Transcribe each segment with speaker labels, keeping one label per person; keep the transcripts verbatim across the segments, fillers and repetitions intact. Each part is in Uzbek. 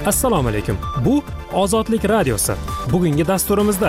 Speaker 1: Assalomu alaykum. Bu Ozodlik radiosi. Bugungi dasturimizda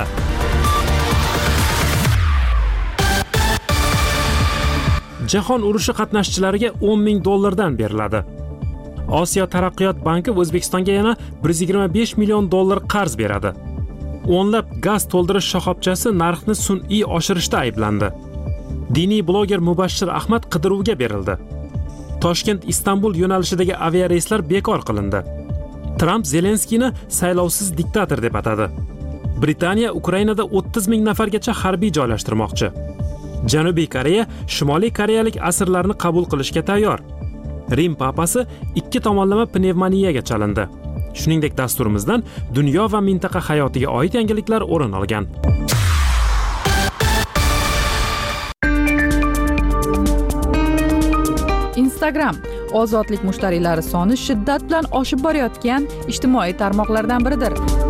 Speaker 1: Jahon urushi qatnashchilariga o'n ming dollardan beriladi. Osiyo taraqqiyot banki O'zbekistonga yana bir yuz yigirma besh million dollar qarz beradi. O'nlab gaz to'ldirish shoxobchasi narxni sun'iy oshirishda ayblandi. Diniy bloger Mubashshir Ahmad qidiruvga berildi. Toshkent-Istanbul yo'nalishidagi aviareyslar bekor qilindi. Trump Zelenskiyni saylovsiz diktator deb atadi. Britaniya Ukrainada o'ttiz ming nafargacha harbiy joylashtirmoqchi. Janubiy Koreya Shimoliy koreyalik asirlarni qabul qilishga tayyor. Rim papasi ikki tomonlama pnevmoniyaga chalindi. Shuningdek, dasturimizdan dunyo va mintaqa hayotiga oid yangiliklar o'rin olgan.
Speaker 2: Instagram ozodlik mushtariylari soni shiddat bilan oshib borayotgan ijtimoiy tarmoqlardan biridir.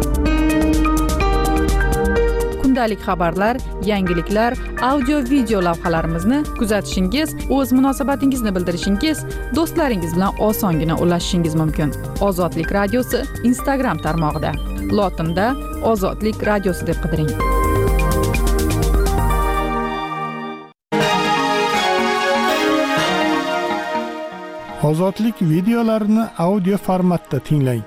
Speaker 2: Kundalik xabarlar, yangiliklar, audio video lavhalarimizni kuzatishingiz, o'z munosabatingizni bildirishingiz, do'stlaringiz bilan osongina ulashishingiz mumkin. Ozodlik radiosi Instagram tarmog'ida. Lotinda Ozodlik radiosi deb qidiring.
Speaker 3: Ozodlik videolarini audio formatda tinglang.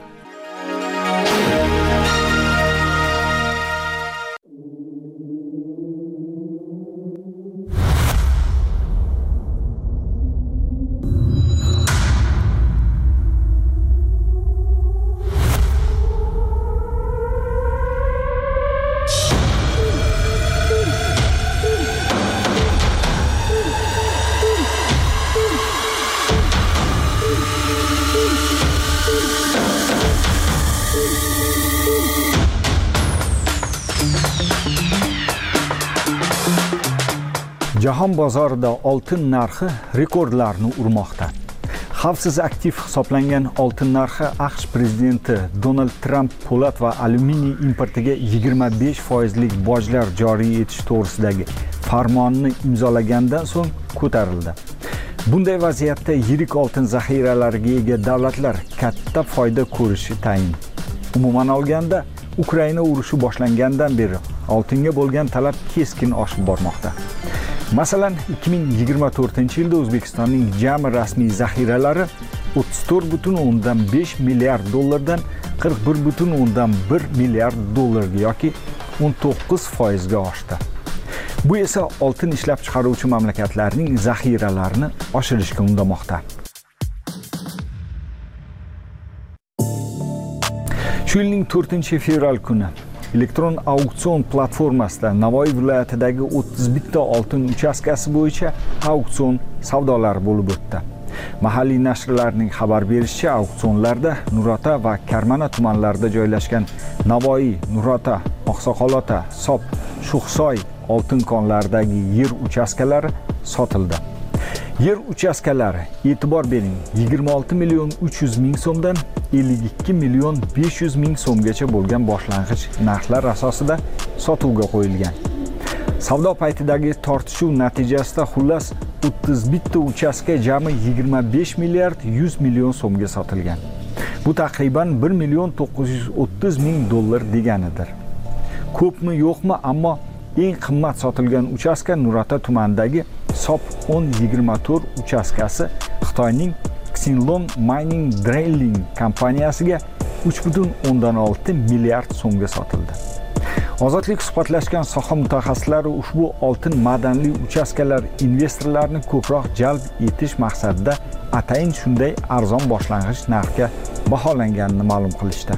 Speaker 4: Jahon bozorida oltin narxi rekordlarni urmoqda. Xavfsiz aktiv hisoblangan oltin narxi AQSh prezidenti Donald Trump po'lat va alyuminiy importiga yigirma besh foizlik bojlar joriy etish to'g'risidagi farmonni imzolagandan so'ng ko'tarildi. Bunday vaziyatda yirik oltin zaxiralariga ega davlatlar katta foyda ko'rishi tayin. Umuman olganda, Ukraina urushi boshlangandan beri oltinga bo'lgan talab keskin oshib bormoqda. Masalan, ikki ming yigirma to'rtinchi yilda O'zbekistonning jami rasmiy zaxiralari o'ttiz to'rt butun o'ndan besh milliard dollardan qirq bir butun o'ndan bir milliard dollarga yoki o'n to'qqiz foizga oshdi. Bu esa oltin ishlab chiqaruvchi mamlakatlarning zaxiralarini oshirishga undamoqda. Shu yilning to'rtinchi fevral kuni elektron auksion platformasida Navoiy viloyatidagi o'ttiz bitta oltin uchastkasi bo'yicha auksion savdolari bo'lib o'tdi. Mahalliy nashrlarning xabar berishicha, auksionlarda Nurota va Karmana tumanlarida joylashgan Navoiy, Nurota, Oqsoqolota, Sop, Sho'xsoy oltin konlaridagi yer uchastkalari sotildi. Yer uchastkalari, e'tibor bering, yigirma olti million uch yuz ming so'mdan ellik ikki million besh yuz ming so'mgacha bo'lgan boshlang'ich narxlar asosida sotuvga qo'yilgan. Savdo paytidagi tortishuv natijasida xullas o'ttiz bitta uchastka jami yigirma besh milliard yuz million so'mga sotilgan. Bu taqriban bir million to'qqiz yuz o'ttiz ming dollar deganidir. Ko'pmi yo'qmi, ammo eng qimmat sotilgan uchastka Nurota tumanidagi Sop o'n yigirma to'rt uchastkasi Xitoyning Xinlong Mining Drilling kompaniyasiga uch butun o'ndan olti milliard so'mga sotildi. Ozodlik suhbatlashgan soha mutaxassislari ushbu oltin madanli uchastkalar investorlarni ko'proq jalb etish maqsadida atayin shunday arzon boshlang'ich narxga baholanganini ma'lum qilishdi.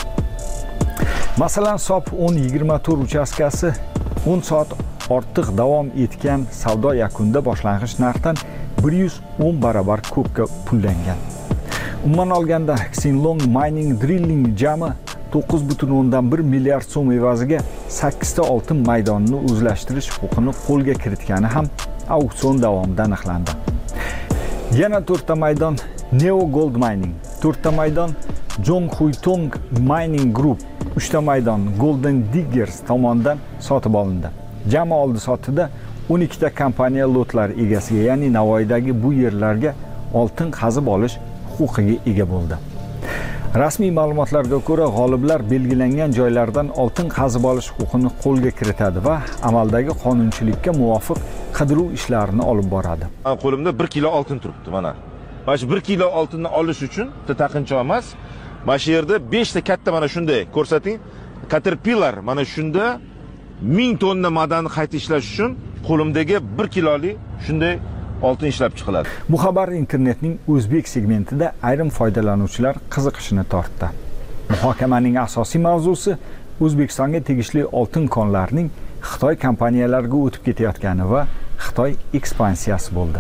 Speaker 4: Masalan, Sop o'n yigirma to'rt uchastkasi o'n soat ortiq davom etgan savdo yakunida boshlang'ich narxdan bir yuz o'n barobar ko'pga pullangan. Umuman olganda, Xinlong Mining Drilling jami to'qqiz butun o'ndan bir milliard so'm evaziga sakkiz ta oltin maydonini o'zlashtirish huquqini qo'lga kiritgani ham auksion davomida aniqlandi. Yana to'rt ta maydon Neo Gold Mining, to'rt ta maydon Zhonghuitong Mining Group, uch ta maydon Golden Diggers tomonidan sotib olindi. Jami oldi-sotida o'n ikkita kompaniya lotlar egasiga, ya'ni Navoiydagi bu yerlarga oltin qazib olish huquqiga ega bo'ldi. Rasmiy ma'lumotlarga ko'ra, g'oliblar belgilangan joylardan oltin qazib olish huquqini qo'lga kiritadi va amaldagi qonunchilikka muvofiq qidiruv ishlarini olib boradi.
Speaker 5: Qo'limda bir kilo oltin turibdi mana. Mana shu bir kilo oltinni olish uchun taqinchoq emas. Mana shu yerda besh ta katta mana shunday ko'rsating. Caterpillar mana shunda ming tonna madanni qayta ishlash uchun qo'limdagi bir kilolik shunday oltin ishlab chiqiladi.
Speaker 4: Bu xabar internetning o'zbek segmentida ayrim foydalanuvchilar qiziqishini tortdi. Muhokamaning asosiy mavzusi O'zbekistonga tegishli oltin konlarining Xitoy kompaniyalariga o'tib ketayotgani va Xitoy ekspansiyasi bo'ldi.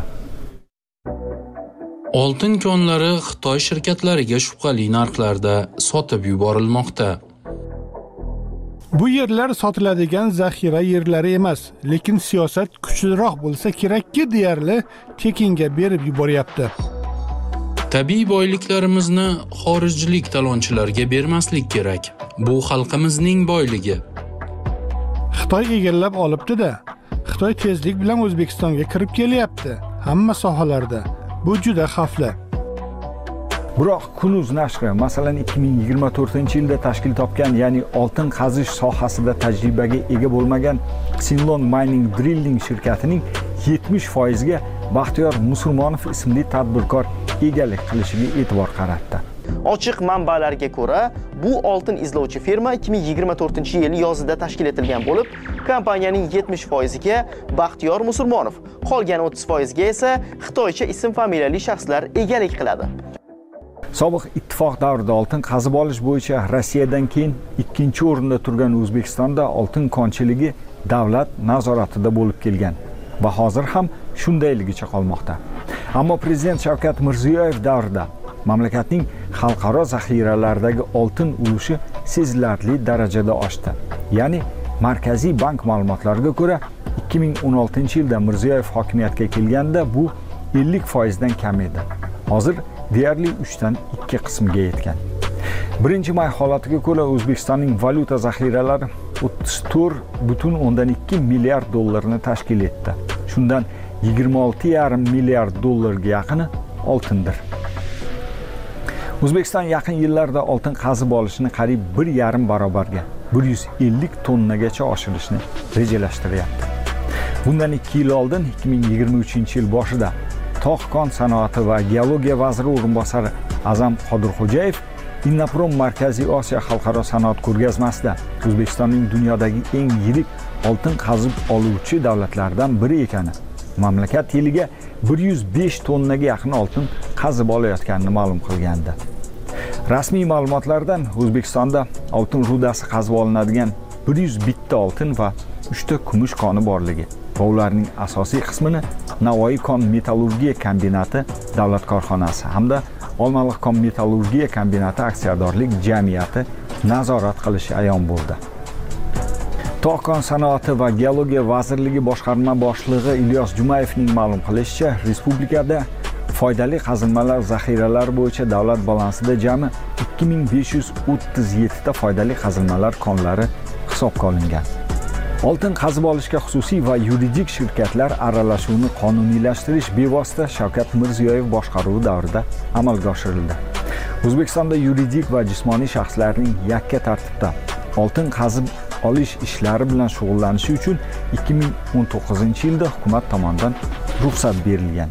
Speaker 6: Oltin konlari Xitoy shirkatlariga shubhali narxlarda sotib yuborilmoqda.
Speaker 3: Bu yerlar sotiladigan zaxira yerlari emas, lekin siyosat kuchliroq bo'lsa kerakki deyarli tekinga berib yuboryapti.
Speaker 6: Tabiiy boyliklarimizni xorijlik talonchilarga bermaslik kerak. Bu xalqimizning boyligi.
Speaker 3: Xitoy egallab olibdi-da. Xitoy tezlik bilan O'zbekistonga kirib kelyapti. Hamma sohalarda. Bu juda xavfli.
Speaker 4: Biroq Kunuz nashri masalan ikki ming yigirma to'rtinchi yilda tashkil topgan, ya'ni oltin qazish sohasida tajribaga ega bo'lmagan Sinlon Mining Drilling shirkatining yetmish foiz ga Baxtiyor Musulmonov ismli tadbirkor egalik qilishiga e'tibor qaratdi.
Speaker 7: Ochiq manbalarga ko'ra, bu oltin izlovchi firma ikki ming yigirma to'rtinchi yil yozida tashkil etilgan bo'lib, kompaniyaning yetmish foiz ga Baxtiyor Musulmonov, qolgan o'ttiz foiz ga esa Xitoycha ism-familiyali shaxslar egalik qiladi.
Speaker 4: Sobiq ittifoq davrida oltin qazib olish bo'yicha Rossiyadan keyin ikkinchi o'rinda turgan O'zbekistonda oltin konchiligi davlat nazoratida bo'lib kelgan va hozir ham shundayligicha qolmoqda. Ammo prezident Shavkat Mirziyoyev davrida mamlakatning xalqaro zaxiralaridagi oltin ulushi sezilarli darajada oshdi. Ya'ni Markaziy bank ma'lumotlariga ko'ra, ikki ming o'n oltinchi yilda Mirziyoyev hokimiyatga kelganda bu ellik foiz dan kam edi. Hozir deyarli uch dan ikki qismga yetgan. birinchi may holatiga ko'ra O'zbekistonning valyuta zaxiralari o'ttiz to'rt butun o'ndan ikki milliard dollarni tashkil etdi. Shundan yigirma olti yarim milliard dollarga yaqini oltindir. O'zbekiston yaqin yillarda oltin qazib olishni qariyb bir yarim barobarga, bir yuz ellik tonnagacha oshirishni rejalashtiryapti. Bundan ikki yil oldin ikki ming yigirma uchinchi yil boshida Tog' kon sanoati va geologiya vaziri o'rinbosari Azam Qodirxo'jayev Innaprom Markaziy Osiyo xalqaro sanoat ko'rgazmasida O'zbekistonning dunyodagi eng yirik oltin qazib oluvchi davlatlardan biri ekani, mamlakat yiliga bir yuz besh tonnaga yaqin oltin qazib olayotganini ma'lum qilgandi. Rasmiy ma'lumotlardan O'zbekistonda oltin rudasi qazib olinadigan bir yuz bir ta oltin va uch ta kumush koni borligi va ularning asosiy qismini Navoiy kon metallurgiya kombinati davlat korxonasi hamda Olmaliq kon metallurgiya kombinati aksiyadorlik jamiyati nazorat qilishi ayon bo'ldi. Tog' kon sanoati va geologiya vazirligi boshqarma boshlig'i Ilyos Jumayevning ma'lum qilishicha, respublikada foydali qazilmalar zaxiralari bo'yicha davlat balansida jami ikki ming besh yuz o'ttiz yetti ta foydali qazilmalar konlari hisobga olingan. Oltin qazib olishga xususiy va yuridik shirkatlar aralashuvini qonuniylashtirish bevosita Shavkat Mirziyoyev boshqaruvi davrida amalga oshirildi. O'zbekistonda yuridik va jismoniy shaxslarning yakka tartibda oltin qazib olish ishlari bilan shug'ullanishi uchun ikki ming o'n to'qqizinchi yilda hukumat tomonidan ruxsat berilgan.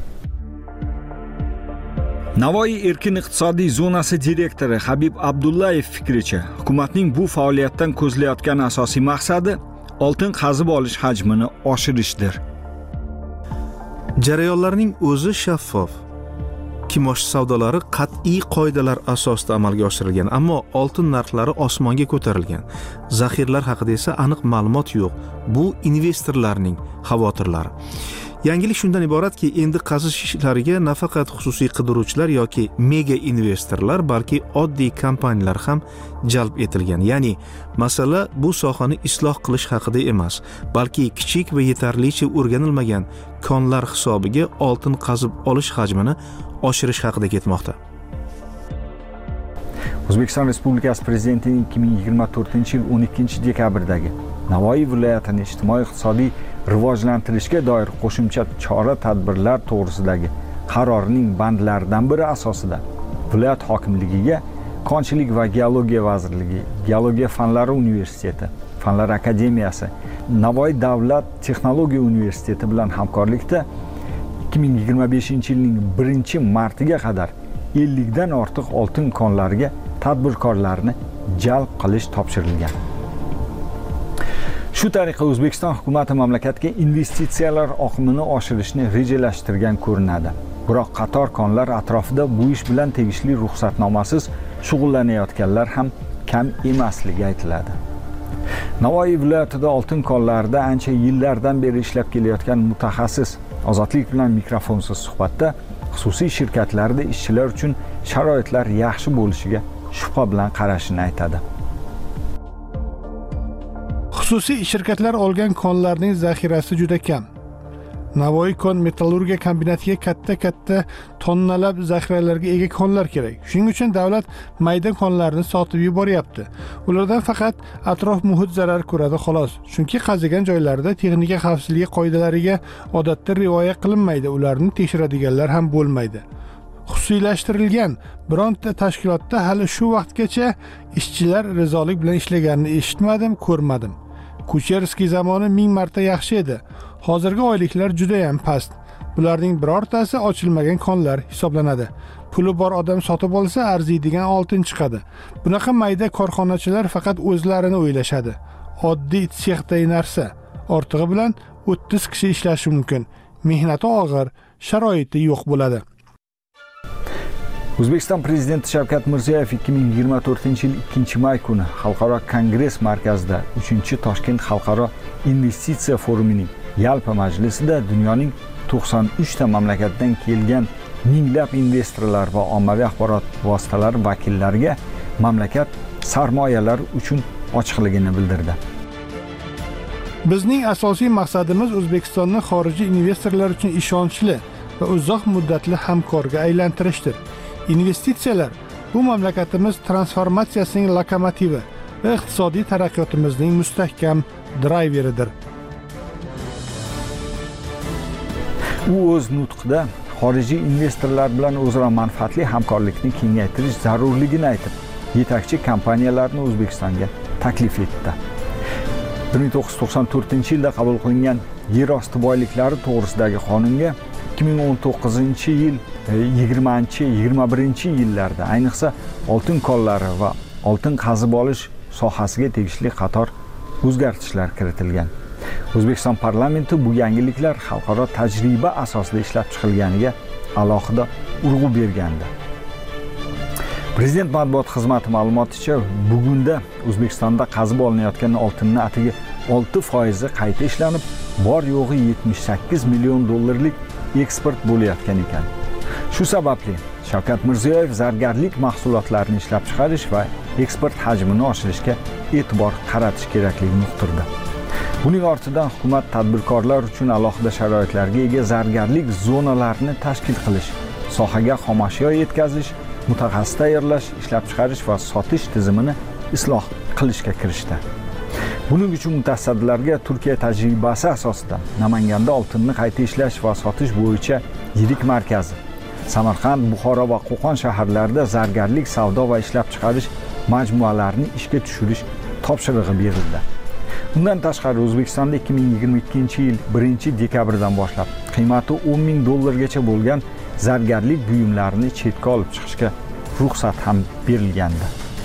Speaker 4: Navoiy erkin iqtisodiy zonasi direktori Habib Abdullayev fikricha, hukumatning bu faoliyatdan ko'zlayotgan asosiy maqsadi oltin qazib olish hajmini oshirishdir.
Speaker 8: Jarayonlarning o'zi shaffof. Kimosh savdolari qat'iy qoidalar asosida amalga oshirilgan, ammo oltin narxlari osmonga ko'tarilgan. Zaxiralar haqida esa aniq ma'lumot yo'q. Bu investorlarning xavotirlari. Yangilik shundan iboratki, endi qazish ishlariga nafaqat xususiy qidiruvchilar yoki mega investorlar, balki oddiy kompaniyalar ham jalb etilgan. Ya'ni, masala bu sohani isloh qilish haqida emas, balki kichik va yetarlicha o'rganilmagan konlar hisobiga oltin qazib olish hajmini oshirish haqida ketmoqda.
Speaker 4: O'zbekiston Respublikasi Prezidentining ikki ming yigirma to'rtinchi yil o'n ikkinchi dekabrdagi Navoiy viloyatini ijtimoiy-iqtisodiy rivojlantirishga doir qo'shimcha chora-tadbirlar to'g'risidagi qarorining bandlaridan biri asosida viloyat hokimligiga konchilik va geologiya vazirligi, geologiya fanlari universiteti, fanlar akademiyasi, Navoiy davlat texnologiya universiteti bilan hamkorlikda ikki ming yigirma beshinchi yilning birinchi martiga qadar ellikdan ortiq oltin konlariga tadbirkorlarni jalb qilish topshirilgan. Shu tariqa O'zbekiston hukumati mamlakatga investitsiyalar oqimini oshirishni rejalashtirgan ko'rinadi. Biroq qator konlar atrofida bu ish bilan tegishli ruxsatnomasiz shug'ullanayotganlar ham kam emasligi aytiladi. Navoiy viloyatida oltin konlarida ancha yillardan beri ishlab kelayotgan mutaxassis Ozodlik bilan mikrofonsiz suhbatda xususiy shirkatlarda ishchilar uchun sharoitlar yaxshi bo'lishiga shubha bilan qarashini aytadi.
Speaker 3: Xususiy shirkatlar olgan konlarning zaxirasi juda kam. Navoiy kon metallurgiya kombinatiga katta-katta tonnalab zaxiralarga ega konlar kerak. Shuning uchun davlat mayda konlarni sotib yuboryapti. Ulardan faqat atrof muhit zarar ko'radi xolos. Chunki qazigan joylarda texnika xavfsizligi qoidalariga odatda rioya qilinmaydi, ularni tekshiradiganlar ham bo'lmaydi. Xususiylashtirilgan bironta tashkilotda hali shu vaqtgacha ishchilar rizolik bilan ishlaganini eshitmadim, ko'rmadim. Kucherskiy zamoni ming marta yaxshi edi. Hozirgi oyliklar juda ham past. Bularning birortasi ochilmagan konlar hisoblanadi. Puli bor odam sotib olsa arziydigan oltin chiqadi. Bunaqa mayda korxonachilar faqat o'zlarini o'ylashadi. Oddiy sexday narsa. Ortig'i bilan o'ttiz kishi ishlashi mumkin. Mehnati og'ir, sharoiti yo'q bo'ladi.
Speaker 4: O'zbekiston prezidenti Shavkat Mirziyoyev ikki ming yigirma to'rtinchi yil ikkinchi may kuni Xalqaro kongress markazida uchinchi Toshkent xalqaro investitsiya forumining yalpi majlisida dunyoning to'qson uch ta mamlakatdan kelgan minglab investorlar va ommaviy axborot vositalari vakillariga mamlakat sarmoyalar uchun ochiqligini bildirdi.
Speaker 3: Bizning asosiy maqsadimiz O'zbekistonni xorijiy investorlar uchun ishonchli va uzoq muddatli hamkorga aylantirishdir. Investitsiyalar bu mamlakatimiz transformatsiyasining lokomotivi va iqtisodiy taraqqiyotimizning mustahkam drayveridir.
Speaker 4: U o'z nutqida xorijiy investorlar bilan o'zaro manfaatli hamkorlikni kengaytirish zarurligini aytib, yetakchi kompaniyalarni O'zbekistonga taklif etdi. bir ming to'qqiz yuz to'qson to'rtinchi yilda qabul qilingan yer osti boyliklari to'g'risidagi qonunga ikki ming o'n to'qqizinchi yil yigirmanchi yigirma birinchi yillarda ayniqsa oltin konlari va oltin qazib olish sohasiga tegishli qator o'zgartishlar kiritilgan. O'zbekiston parlamenti bu yangiliklar xalqaro tajriba asosida ishlab chiqilganiga alohida urg'u bergandi. Prezident matbuot xizmati ma'lumoticha, bugunda O'zbekistonda qazib olinayotgan oltinning atigi olti foiz qayta ishlanib, bor yo'g'i yetmish sakkiz million dollarlik eksport bo'layotgan ekan. Shu sababli Shavkat Mirziyoyev zargarlik mahsulotlarini ishlab chiqarish va eksport hajmini oshirishga e'tibor qaratish kerakligini uqtirdi. Buning ortidan hukumat tadbirkorlar uchun alohida sharoitlarga ega zargarlik zonalarini tashkil qilish, sohaga xomashyo yetkazish, mutaxassis tayyorlash, ishlab chiqarish va sotish tizimini isloh qilishga kirishdi. Buning uchun mutasaddilarga Turkiya tajribasi asosida Namanganda oltinni qayta ishlash va sotish bo'yicha yirik markazi, Samarqand, Buxoro va Qo'qon shaharlarida zargarlik savdo va ishlab chiqarish majmualarini ishga tushirish topshirig'i berildi. Bundan tashqari O'zbekistonda ikki ming yigirma ikkinchi yil birinchi dekabrdan boshlab qiymati o'n ming dollargacha bo'lgan zargarlik buyumlarini chetga olib chiqishga ruxsat ham berilgandi.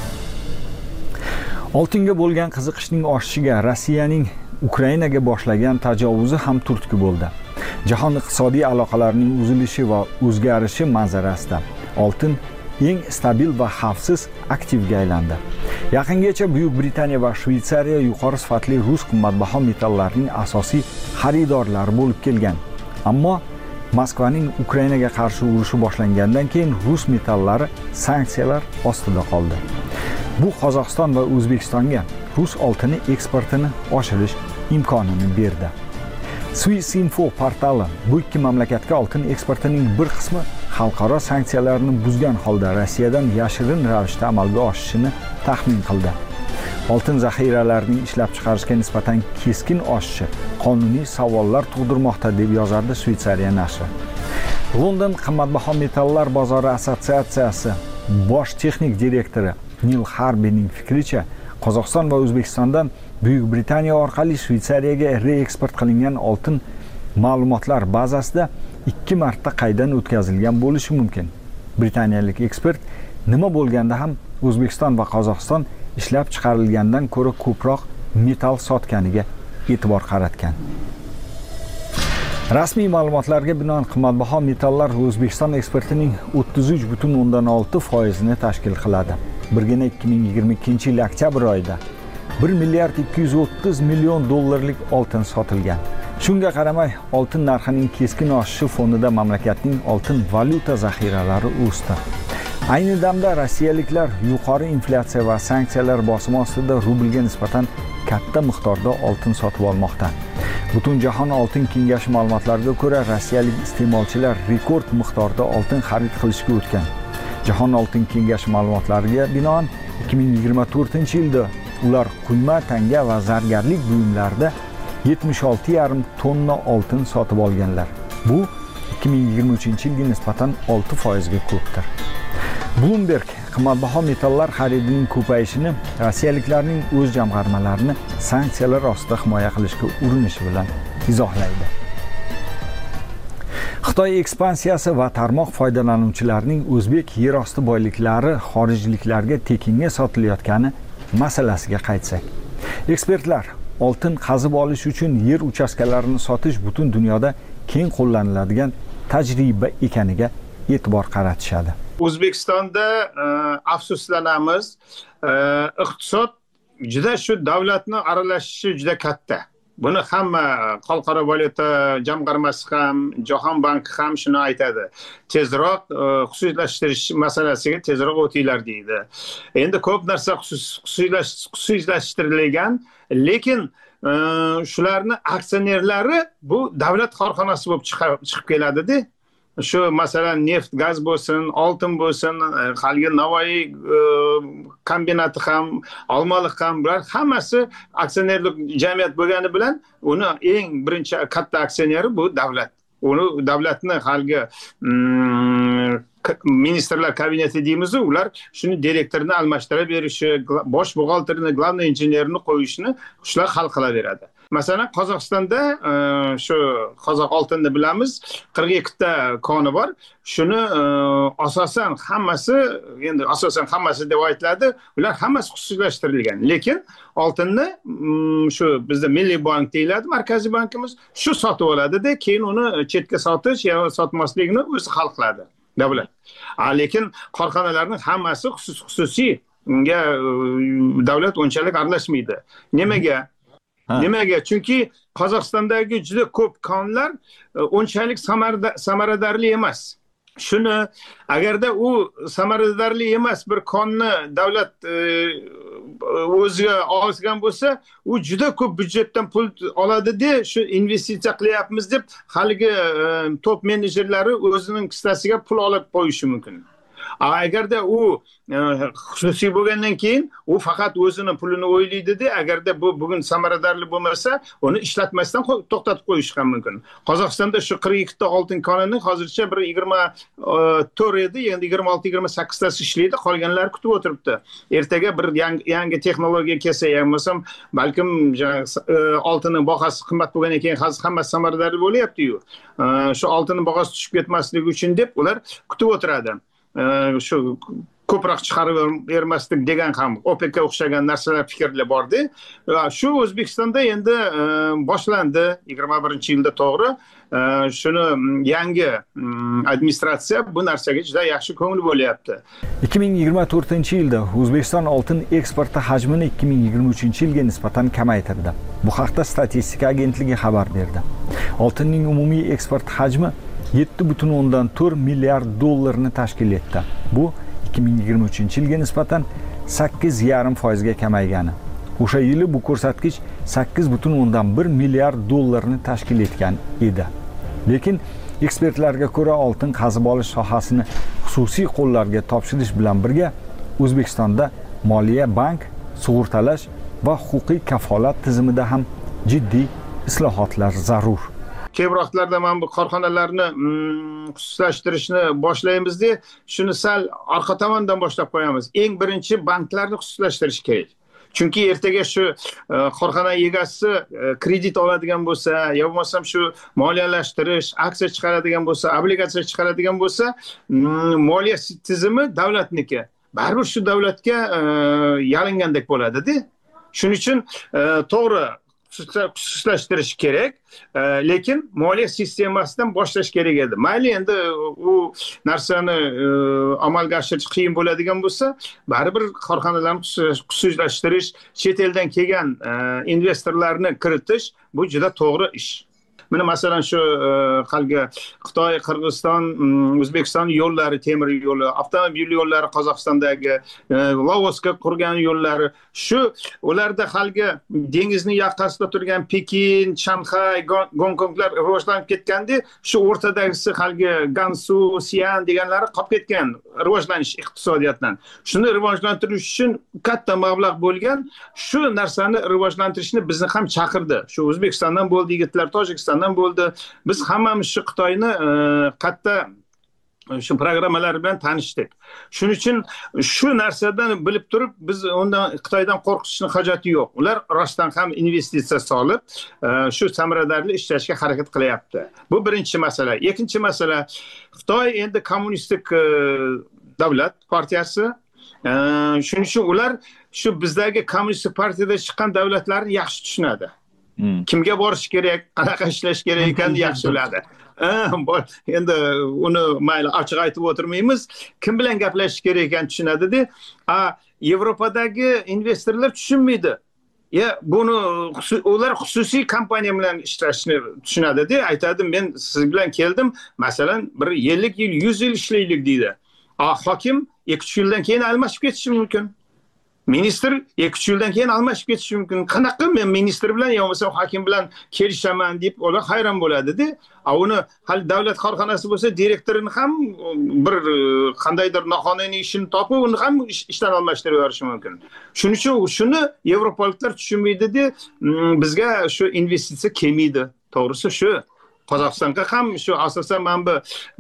Speaker 4: Oltinga bo'lgan qiziqishning oshishiga Rossiyaning Ukrainaga boshlagan tajovuzi ham turtki bo'ldi. Jahon iqtisodiy aloqalarining uzilishi va o'zgarishi manzarasida oltin eng stabil va xavfsiz aktivga aylandi. Yaqingacha Buyuk Britaniya va Shveysariya yuqori sifatli rus qimmatbaho metallarining asosiy xaridorlari bo'lib kelgan. Ammo Moskvaning Ukrainaga qarshi urushi boshlangandan keyin rus metallari sanksiyalar ostida qoldi. Bu Qozog'iston va O'zbekistonga rus oltini eksportini oshirish imkonini berdi. Swissinfo portali bu ikki mamlakatga oltin eksportining bir qismi xalqaro sanksiyalarni buzgan holda Rossiyadan yashirin ravishda amalga oshishini taxmin qildi. Oltin zaxiralarining ishlab chiqarishga nisbatan keskin oshishi qonuniy savollar tug'dirmoqda deb yozardi Shveysariya nashri. London qimmatbaho metallar bozori assotsiatsiyasi bosh texnik direktori Nil Harbiyning fikricha, Qozog'iston va O'zbekistondan Buyuk Britaniya orqali Shveysariyaga reeksport qilingan oltin ma'lumotlar bazasida ikki marta qaydan o'tkazilgan bo'lishi mumkin. Britaniyalik ekspert nima bo'lganda ham O'zbekiston va Qozog'iston ishlab chiqarilgandan ko'ra ko'proq metall sotganiga e'tibor qaratgan. Rasmiy ma'lumotlarga binoan qimmatbaho metallar O'zbekiston eksportining o'ttiz uch butun o'ndan olti foizini tashkil qiladi. Birgina ikki ming yigirma ikkinchi yil oktyabr oyida bir milliard ikki yuz o'ttiz million dollarlik oltin sotilgan. Shunga qaramay, oltin narxining keskin oshishi fonida mamlakatning oltin valyuta zaxiralari o'sdi. Ayni damda rossiyaliklar yuqori inflyatsiya va sanksiyalar bosimi ostida rublga nisbatan katta miqdorda oltin sotib olmoqda. Butun jahon oltin kengashi ma'lumotlariga ko'ra, rossiyalik iste'molchilar rekord miqdorda oltin xarid qilishga o'tgan. Jahon oltin kengashi ma'lumotlariga binoan ikki ming yigirma to'rtinchi yilda ular quyma, tanga va zargarlik buyumlarida yetmish olti yarim tonna oltin sotib olganlar. Bu ikki ming yigirma uchinchi yilga nisbatan olti foiz ga ko'pdir. Bloomberg qimmatbaho metallar xaridining ko'payishini rossiyaliklarning o'z jamg'armalarini sanksiyalar ostida himoya qilishga urinishi bilan izohlaydi. Xitoy ekspansiyasi va tarmoq foydalanuvchilarining o'zbek yer osti boyliklari xorijliklarga tekinga sotilayotgani masalasiga qaytsak. Ekspertlar oltin qazib olish uchun yer uchastkalarini sotish butun dunyoda keng qo'llaniladigan tajriba ekaniga e'tibor qaratishadi.
Speaker 9: O'zbekistonda afsuslanamiz, iqtisod juda shu davlatning aralashishi juda katta. Buni hamma xalqaro valyuta jamg'armasi ham, Jahon banki ham shuni aytadi. Tezroq xususiylashtirish masalasiga tezroq o'tinglar deydi. Endi ko'p narsa xususiylashtirilgan, lekin shularni aksionerlari bu davlat korxonasi bo'lib chiqib keladi-da. Shu masalan neft, gaz bo'lsin, oltin bo'lsin, haligi Navoiy kombinati ham, Olmaliq ham, bular hammasi aksionerlik jamiyat bo'lgani bilan uni eng birinchi katta aksioneri bu davlat. Uni davlatning haligi ministrlar kabineti deymiz, ular shuni direktorini almashtirib berishi, bosh buxgalterini, glавный injenerini qo'yishni shular hal qilaveradi. Masalan, Qozog'istonda shu qozoq oltinni bilamiz, qirq ikkita koni bor. Shuni asosan hammasi, endi asosan hammasi deb aytiladi, ular hammasi xususiylashtirilgan. Lekin oltinni shu bizda Milliy bank deyiladi, markaziy bankimiz shu sotib oladi-da, keyin uni chetga sotish yoki sotmaslikni o'zi hal qiladi davlat. Lekin korxonalarning hammasi xususiy, unga davlat unchalik aralashmaydi. Nimaga? Nimaga? Chunki Qozog'istondagi juda ko'p konlar unchalik samaradorli emas. Shuni agarda u samaradorli emas bir konni davlat o'ziga olgan bo'lsa, u juda ko'p byudjetdan pul oladi-da, shu investitsiya qilyapmiz deb haligi top menejerlari o'zining kissasiga pul olib qo'yishi mumkin. Agarda u xususiy bo'lgandan keyin u faqat o'zini pulini o'ylaydi-da, agarda bu bugun samaradorli bo'lmasa, uni ishlatmasdan to'xtatib qo'yish ham mumkin. Qozog'istonda shu qirq ikkita oltin konining hozircha bir yigirma to'rt edi, endi yigirma olti yigirma sakkiz tasi ishlaydi, qolganlari kutib o'tiribdi. Ertaga bir yangi, yangi texnologiya kelsa, bo'lmasam balkim oltinning bahasi qimmat bo'lgandan keyin hozir hammasi samaradorli bo'lyapti-yu. Shu oltinning bahasi tushib ketmasligi uchun deb ular kutib o'tiradi. Shu ko'proq chiqarib bermaslik degan ham OPEKga o'xshagan narsalar fikrlar bordi. Shu O'zbekistonda endi boshlandi yigirma birinchi yilda, to'g'ri. Shuni yangi administratsiya bu narsaga juda yaxshi ko'ngil bo'lyapti.
Speaker 4: ikki ming yigirma to'rtinchi yilda O'zbekiston oltin eksporti hajmini ikki ming yigirma uchinchi yilga nisbatan kamaytirdi. Bu haqda Statistika agentligi xabar berdi. Oltinning umumiy eksport hajmi yetti butun o'ndan to'rt milliard dollarni tashkil etdi. Bu ikki ming yigirma uchinchi yilga nisbatan sakkiz yarim foiz ga kamaygani. O'sha yili bu ko'rsatkich sakkiz butun o'ndan bir milliard dollarni tashkil etgan edi. Lekin ekspertlarga ko'ra oltin qazib olish sohasini xususiy qo'llarga topshirish bilan birga O'zbekistonda moliya, bank, sug'urtalash va huquqiy kafolat tizimida ham jiddiy islohotlar zarur.
Speaker 9: keyinroqlarda mana bu korxonalarni xususiylashtirishni boshlaymiz-da, shuni sal orqa tomondan boshlab qo'yamiz. Eng birinchi banklarni xususiylashtirish kerak. Chunki ertaga shu korxona egasi kredit oladigan bo'lsa, yo bo'lmasam shu moliyalashtirish, aksiya chiqaradigan bo'lsa, obligatsiya chiqaradigan bo'lsa, moliya tizimi davlatniki. Baribir shu davlatga yalingandek bo'ladi-da. Shuning uchun to'g'ri xususiylashtirish kerak, lekin moliya sistemasidan boshlash kerak edi. Mayli endi u narsani amalga oshirish qiyin bo'ladigan bo'lsa, baribir korxonalarni xususiylashtirish, chet eldan kelgan investorlarni kiritish bu juda to'g'ri ish. Mana masalan shu haligi Xitoy, Qirg'iziston, O'zbekiston yo'llari, temir yo'li, avtomobil yo'llari, Qozog'istondagi Laosga qurgan yo'llari, shu ularda haligi dengizni yoqasida turgan Pekin, Shanxay, Gonkonglar rivojlanib ketganda, shu o'rtadagisi haligi Gansu, Xi'an deganlari qolib ketgan rivojlanish iqtisodiyotdan. Shuni rivojlantirish uchun katta mablag' bo'lgan, shu narsani rivojlantirishni bizni ham chaqirdi. Shu O'zbekistondan bo'ldi yigitlar, Tojikiston bo'ldi. Biz hammamiz shu Xitoyni katta shu programmalar bilan tanishdik. Shuning uchun shu narsadan bilib turib, biz undan Xitoydan qo'rqishning hojati yo'q. Ular rostdan ham investitsiya solib, shu samaradorli ishlashga harakat qilyapti. Bu birinchi masala. Ikkinchi masala, Xitoy endi kommunistik davlat partiyasi. Shuning uchun ular shu bizdagi kommunistik partiyada chiqqan davlatlarni yaxshi tushunadi. Kimga borish kerak, qanaqa ishlash kerak ekanini yaxshi biladi. Endi uni mayli ochiq aytib o'tirmaymiz, kim bilan gaplashish kerak ekanini tushunadi-da. A Yevropadagi investorlar tushunmaydi. Ya buni ular xususiy kompaniya bilan ishlashni tushunadi-da. Aytadi, men siz bilan keldim, masalan, bir ellik yil, yuz yil ishlaylik deydi. A hokim ikki uch yildan keyin almashib ketishi mumkin. Ministr ikki uch yildan keyin almashib ketishi mumkin. Qanaqa men ministr bilan yo bo'lmasa hokim bilan kelishaman deb ular hayron bo'ladi-da. A uni hal davlat korxonasi bo'lsa, direktorini ham bir qandaydir noqonuniy ishini topib, uni ham ishdan almashtirib yuborishi mumkin. Shuning uchun shuni yevropaliklar tushunmaydi-da, bizga shu investitsiya kelmaydi. To'g'risi shu. Qozog'istonga ham shu asosan mana bu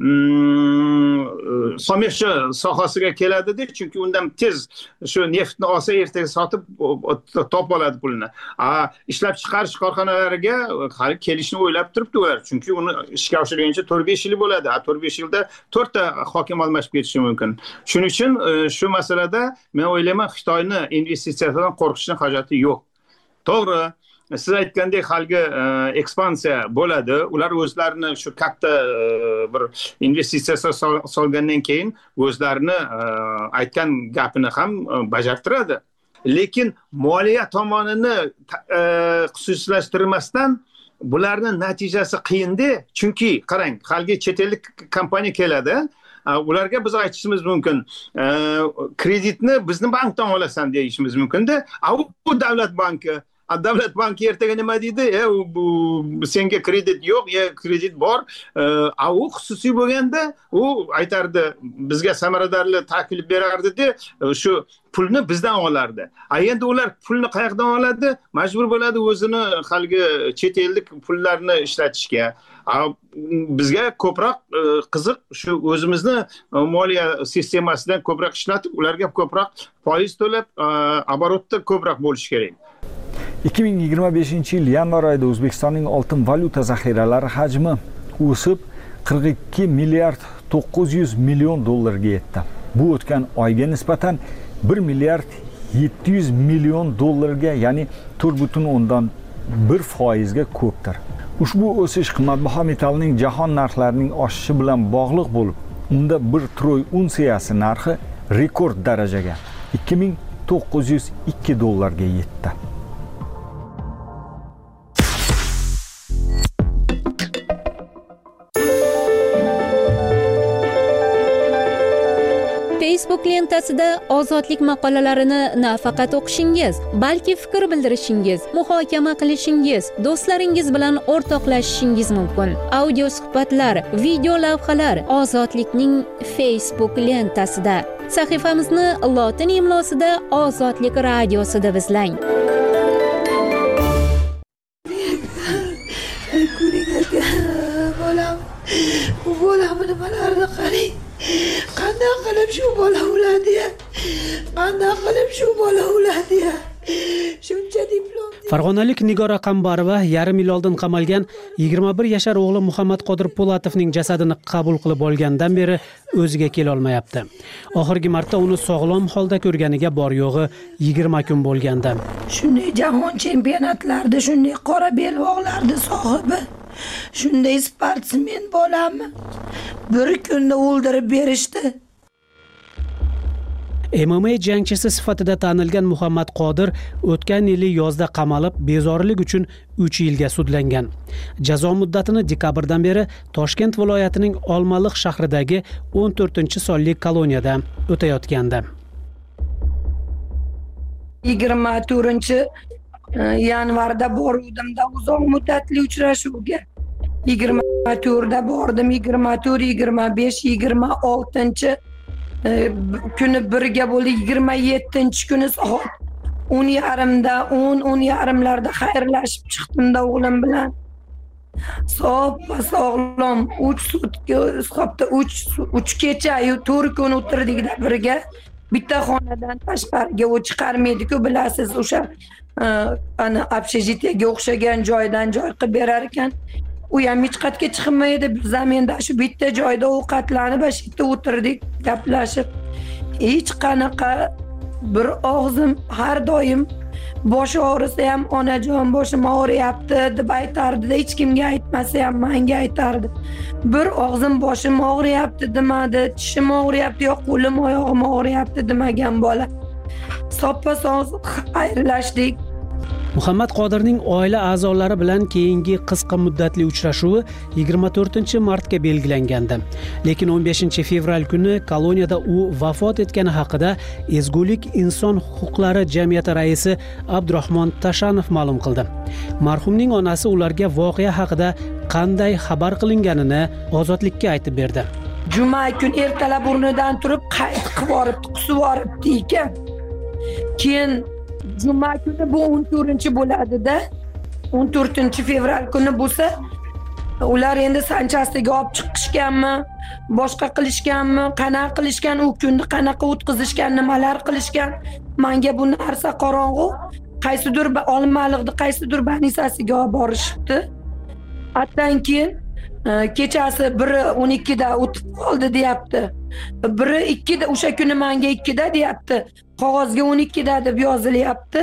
Speaker 9: so'mekchi sohasiga keladi-da, chunki undan tez shu neftni olsa ertaga sotib topib oladi pulni. A ishlab chiqarish korxonalariga hali kelishni o'ylab turibdi ular, chunki uni ishga oshirgancha to'rt besh yil bo'ladi. A to'rt besh yilda to'rtta hokim almashib ketishi mumkin. Shuning uchun shu masalada men o'ylayman, Xitoyni investitsiyadan qo'rqishning hojati yo'q. To'g'ri, siz aytgandek haligi ekspansiya bo'ladi. Ular o'zlarini shu katta bir investitsiya solgandan keyin o'zlarini aytgan gapini ham bajartiradi. Lekin moliya tomonini xususiylashtirmasdan bularning natijasi qiyin-da. Chunki qarang, haligi chet ellik kompaniya keladi. Ularga biz aytishimiz mumkin, kreditni bizni bankdan olasan deyishimiz mumkin-da. Bu davlat banki Davlat banki ertaga nima deydi? E, bu senga kredit yo'q, ya kredit bor. A u xususiy bo'lganda, u aytardi, bizga samaradorlik taklif berardi-da, shu pulni bizdan olardi. A endi ular pulni qayerdan oladi? Majbur bo'ladi o'zini haligi chet ellik pullarni ishlatishga. Bizga ko'proq qiziq shu o'zimizni moliya sistemasidan ko'proq ishlatib, ularga ko'proq foiz to'lab, оборотda ko'proq bo'lish kerak.
Speaker 4: ikki ming yigirma beshinchi yil yanvar oyida O'zbekistonning oltin valyuta zaxiralari hajmi o'sib qirq ikki milliard to'qqiz yuz million dollarga yetdi. Bu o'tgan oyga nisbatan bir milliard yetti yuz million dollarga, ya'ni to'rt butun o'ndan bir foizga ko'pdir. Ushbu o'sish qimmatbaho metalning jahon narxlarining oshishi bilan bog'liq bo'lib, unda bir troy unsiyasi narxi rekord darajaga ikki ming to'qqiz yuz ikki dollarga yetdi.
Speaker 10: Facebook lentasida ozodlik maqolalarini nafaqat o'qishingiz, balki fikr bildirishingiz, muhokama qilishingiz, do'stlaringiz bilan o'rtoqlashishingiz mumkin. Audio suhbatlar, video lavhalar Ozodlikning Facebook lentasida. Sahifamizni lotin imlosida Ozodlik radiosida izlang.
Speaker 11: qanday qilib shu bola o'ladi ya? Qanday qilib shu bola o'ladi ya? Shuncha diplom.
Speaker 12: Farg'onalik Nigora Qambarova yarim yil oldin qamalgan yigirma bir yashar o'g'li Muhammad Qodir Polatovning jasadini qabul qilib olgandan beri o'ziga kela olmayapti. Oxirgi marta uni sog'lom holda ko'rganiga bor yo'g'i yigirma kun bo'lganda.
Speaker 11: Shunday jahon chempionatlarida shunday qora belbog'larda sohibi, shunday sportsmen bo'lami? Bir kunda o'ldirib berishdi.
Speaker 12: M M A jangchisi sifatida tanilgan Muhammad Qodir o'tgan yili yozda qamalib, bezorilik uchun uch yilga sudlangan. Jazo muddatini dekabrdan beri Toshkent viloyatining Olmaliq shahridagi o'n to'rtinchi sonli koloniyada o'tayotgandi.
Speaker 11: yigirma to'rtinchi yanvarda boruvdimda uzoq muddatli uchrashuvga. yigirma to'rtda bordim, yigirma to'rt, yigirma besh, yigirma oltinchi kuni birga bo'ldi. yigirma yettinchi kuni soat o'n yarimda, o'n o'n yarimlarda xayrlashib chiqdimda o'g'lim bilan. Soppa sog'lom uch sutka, hisobda uch kecha, to'rt kun o'tirdikda birga. Bitta xonadan tashqariga u chiqarmaydi-ku, bilasiz, o'sha ana общежитиеga o'xshagan joydan joy qilib berar ekan. U ham hech qayerga chiqmaydi. Biz zamenda shu bitta joyda ovqatlanib, shu yerda o'tirdik, gaplashib. Hech qanaqa bir og'zim har doim boshi og'risa ham onajon boshim og'riyapti deb aytardi, hech kimga aytmasa ham menga aytardi. Bir og'zim boshim og'riyapti demadi, tishim og'riyapti yo qo'lim oyog'im og'riyapti demagan bola. Soppa sog' xayrlashdik.
Speaker 12: Muhammad Qodirning oila a'zolari bilan keyingi qisqa muddatli uchrashuvi yigirma to'rtinchi martga belgilangandi. Lekin o'n beshinchi fevral kuni koloniyada u vafot etgani haqida Ezgulik inson huquqlari jamiyati raisi Abdurahmon Tashanov ma'lum qildi. Marhumning onasi ularga voqea haqida qanday xabar qilinganini Ozodlikka aytib berdi.
Speaker 11: Juma kun ertalab o'rnidan turib qayd qilib yoribdi, qusib yoribdi ekan. Keyin Juma kuni bu o'n to'rtinchi bo'ladi-da. o'n to'rtinchi fevral kuni bo'lsa, ular endi sanchasiga olib chiqishganmi, boshqa qilishganmi, qanaqa qilishgan, u kunni qanaqa o'tkazishgan, nimalar qilishgan, menga bu narsa qorong'u. Qaysidir Olmaliqda qaysidir banisasiga olib borishibdi. Hatdan keyin kechasi biri o'n ikkida o'tib qoldi deyapti. Biri ikkida, o'sha kuni menga ikkida deyapti. Qog'ozga o'n ikkida deb yozilyapti.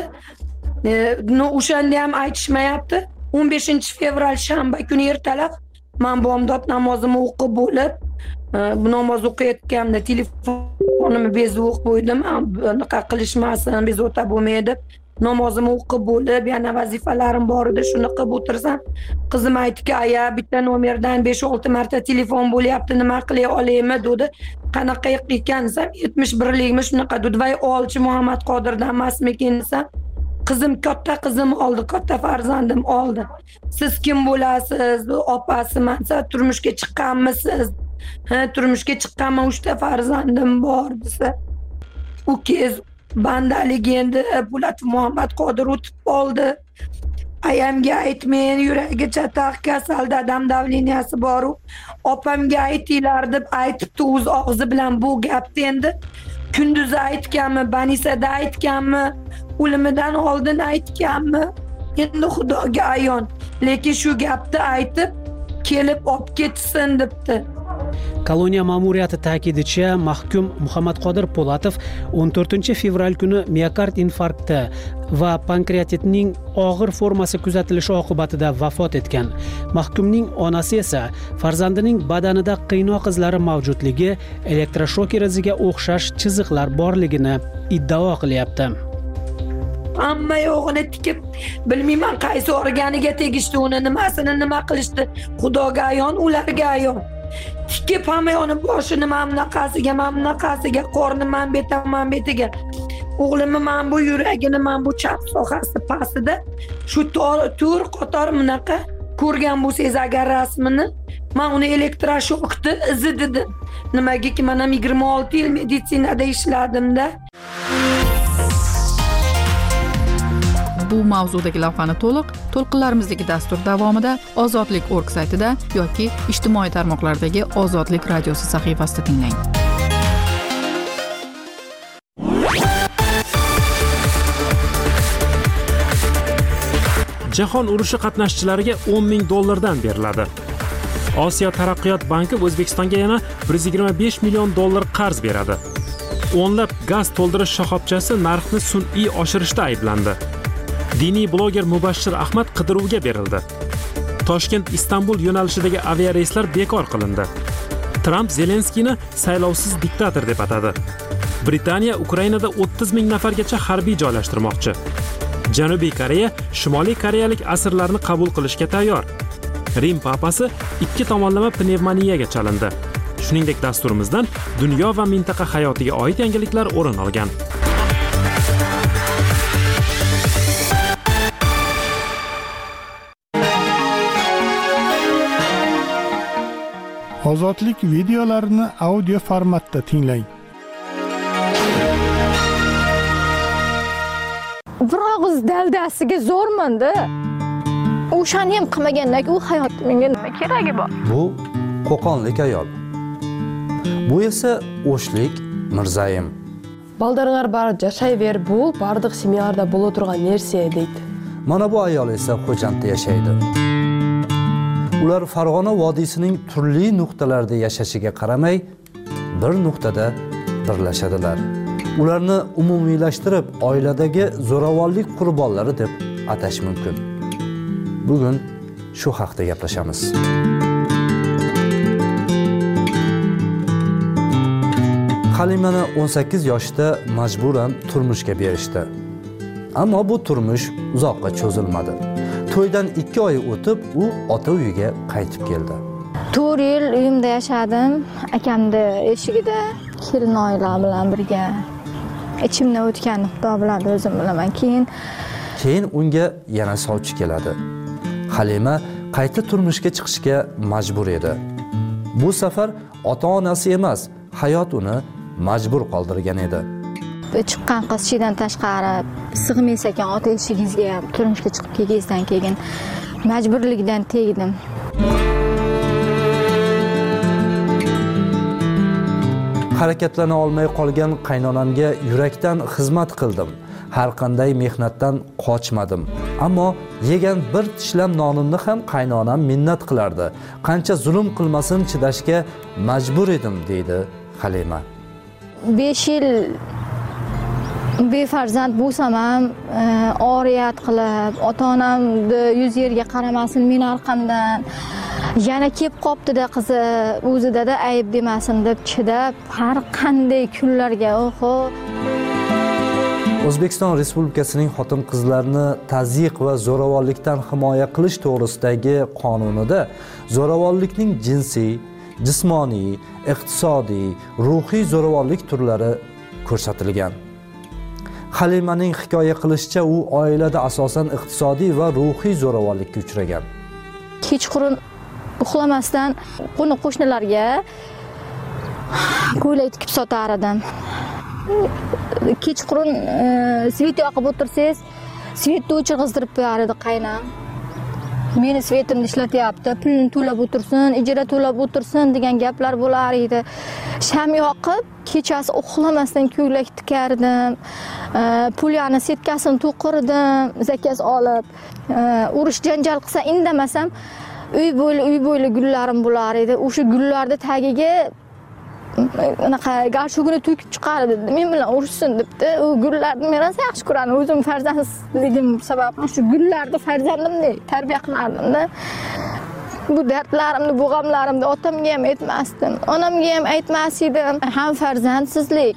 Speaker 11: No, o'shanda ham aytishmayapti. o'n beshinchi fevral shanba kuni ertalab men bomdod namozimni o'qib bo'lib, bu namoz o'qiyotganimda telefonimni bezib o'qib qo'ydim. Bunaqa qilishmasin, biz o'ta bo'lmaydi. Namozimni o'qib bo'lib, yana vazifalarim bor edi, shuni qilib o'tirsam, qizim aytdiki, "Aya, bitta nomerdan besh olti marta telefon bo'lyapti, nima qilay olaymi?" dedi. "Qanaqa ekan desam, yetmish birlikmi shunaqa dedi. Voy, olchi Muhammad Qodirdan emasmikin desam, qizim katta qizim oldi, katta farzandim oldi. Siz kim bo'lasiz? Opasiman. Siz turmushga chiqqanmisiz? Ha, turmushga chiqqanman, uchta farzandim bor desa. U kez bandaligi endi Po'lat Muhammad Qodir o'tib qoldi. Ayamga aytmang, yuragi chataq, kasal, dadam davleniyasi bor. Opamga aytinglar deb aytibdi o'z og'zi bilan bu gapni endi. Kunduz aytganmi, banisada aytganmi, o'limidan oldin aytganmi? Endi Xudoga ayon. Lekin shu gapni aytib, kelib olib ketsin debdi.
Speaker 12: Koloniya ma'muriyati ta'kidicha, mahkum Muhammad Qodir Po'latov o'n to'rtinchi fevral kuni miokard infarkti va pankreatitning og'ir formasi kuzatilishi oqibatida vafot etgan. Mahkumning onasi esa farzandining badanida qiynoq izlari mavjudligi, elektroshoker iziga o'xshash chiziqlar borligini iddao qilyapti.
Speaker 11: Hamma yo'g'ini tikib, bilmayman qaysi organiga tegishdi, uni nimasini nima qilishdi. Xudoga ayon, ularga ayon. Tikib hamma yo'g'ini boshini mamnaqasiga, mamnaqasiga, qorni man betam, man betiga. O'g'limni man bu yuragini, man bu chap sohasi pastida shu to'r qator bunaqa ko'rgan bo'lsangiz agar rasmini, men uni elektroshokni izi dedim. Nimagaki men ham yigirma olti yil meditsinada ishladim-da.
Speaker 2: Bu mavzudagi lavhani to'liq to'lqinlarimizdagi dastur davomida ozodlik nokta org saytida yoki ijtimoiy tarmoqlardagi Ozodlik radiosi sahifasida tinglang.
Speaker 1: Jahon urushi qatnashchilariga o'n ming dollardan beriladi. Osiyo taraqqiyot banki O'zbekistonga yana bir yuz yigirma besh million dollar qarz beradi. O'nlab gaz to'ldirish shoxobchasi narxni sun'iy oshirishda ayblandi. Diniy bloger Mubashshir Ahmad qidiruvga berildi. Toshkent Istanbul yo'nalishidagi aviareyslar bekor qilindi. Tramp Zelenskiyni saylovsiz diktator deb atadi. Britaniya Ukrainada o'ttiz ming nafargacha harbiy joylashtirmoqchi. Janubiy Koreya Shimoliy koreyalik asirlarni qabul qilishga tayyor. Rim papasi ikki tomonlama pnevmoniyaga chalindi. Shuningdek, dasturimizdan dunyo va mintaqa hayotiga oid yangiliklar o'rin olgan.
Speaker 3: Ozodlik videolarini audio formatda tinglang.
Speaker 13: Bir og'iz daldasiga zo'rmanda. O'shani ham qilmagandan u hayot menga nima keragi bor?
Speaker 14: Bu Qo'qonlik ayol. Bu esa O'shlik Mirzayim.
Speaker 15: Baldaringlar bari yashayver, bu bardiq seminarda bo'la turgan narsa deydi.
Speaker 14: Mana bu ayol esa Xo'jandda yashaydi. Ular Farg'ona vodiysining turli nuqtalarida yashashiga qaramay, bir nuqtada birlashadilar. Ularni umumiylashtirib oiladagi zo'ravonlik qurbonlari deb atash mumkin. Bugun shu haqda gaplashamiz. Halimani o'n sakkiz yoshda majburan turmushga berishdi. Ammo bu turmush uzoqqa cho'zilmadi. To'ydan ikki oy o'tib, u ota uyiga qaytib keldi.
Speaker 13: to'rt yil uyimda yashadim, akamda eshigida kelin oilalar bilan birga. Ichimdan o'tgan Xudo biladi, o'zim bilaman. Keyin
Speaker 14: keyin unga yana sovchi keladi. Halima qayta turmushga chiqishga majbur edi. Bu safar ota-onasi emas, hayot uni majbur qoldirgan edi.
Speaker 13: Chiqqan qizchidan tashqari sig'maysa ekan ota eshigingizga ham turmushga chiqib kelganingizdan keyin majburlikdan tegdim.
Speaker 14: Harakatlana olmay qolgan qaynonamga yurakdan xizmat qildim. Har qanday mehnatdan qochmadim. Ammo yegan bir tishlam nonimni ham qaynonam minnat qilardi. Qancha zulm qilmasin chidashga majbur edim, deydi Halima.
Speaker 13: besh yil befarzand bo'lsam ham oriyat qilib, ota-onamni yuz yerga qaramasin men orqamdan yana kelib qoptida qizi o'zida-da ayb demasin deb chidab har qanday kunlarga oho.
Speaker 14: O'zbekiston Respublikasining xotin-qizlarni tazyiq va zo'ravonlikdan himoya qilish to'g'risidagi qonunida zo'ravonlikning jinsiy, jismoniy, iqtisodiy, ruhiy zo'ravonlik turlari ko'rsatilgan. Halimaning hikoya qilishicha, u oilada asosan iqtisodiy va ruhiy zo'ravonlikka uchragan.
Speaker 13: Kechqurun uxlamasdan qo'ni-qo'shnilarga ko'ylak tikib sotar edim. Kechqurun svet yoqib o'tirsangiz, svetni o'chirg'izdirib qo'yar edi qaynam. Meni svetimni ishlatyapti, pulni to'lab o'tirsin, ijara to'lab o'tirsin degan gaplar bo'lar edi. Sham yoqib, kechasi uxlamasdan ko'ylak tikardim. Pulyani setkasini to'qirdim, zakas olib, urush janjal qilsa indamasam, uy bo'yli uy bo'yli gullarim bo'lar edi. O'sha gullarning tagiga anaqa garshugini to'kib chiqardi. Men bilan urushsin debdi. U gullarni men rosa yaxshi ko'raman. O'zim farzandligim sababli shu gullarni farzandimdek tarbiya qilardim-da. Bu dardlarimni, bu g'amlarimni otamga ham aytmasdim. Onamga ham aytmas edim. Ham farzandsizlik,